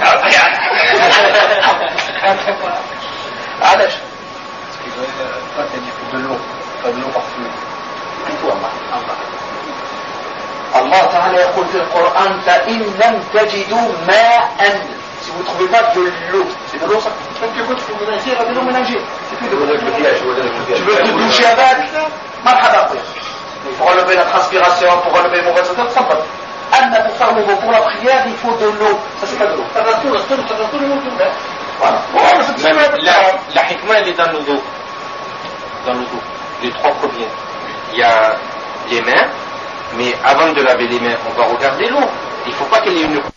علاش de l'eau pas de l'eau partout الله تعالى يقول في القرآن فإن لم تجدوا ماء si vous ne trouvez pas de l'eau c'est de l'eau ça donc écoute il faut mélanger de l'eau mélangée c'est plus de l'eau tu veux te doucher avec مرحبا il faut relever la transpiration pour relever mon voisin ça va أما pour faire le pour la prière il faut de l'eau ça c'est pas de l'eau voilà la hikmah elle est dans le dos dans le dos les trois premiers il y a les mains mais avant de laver les mains on va regarder l'eau il ne faut pas qu'il y ait une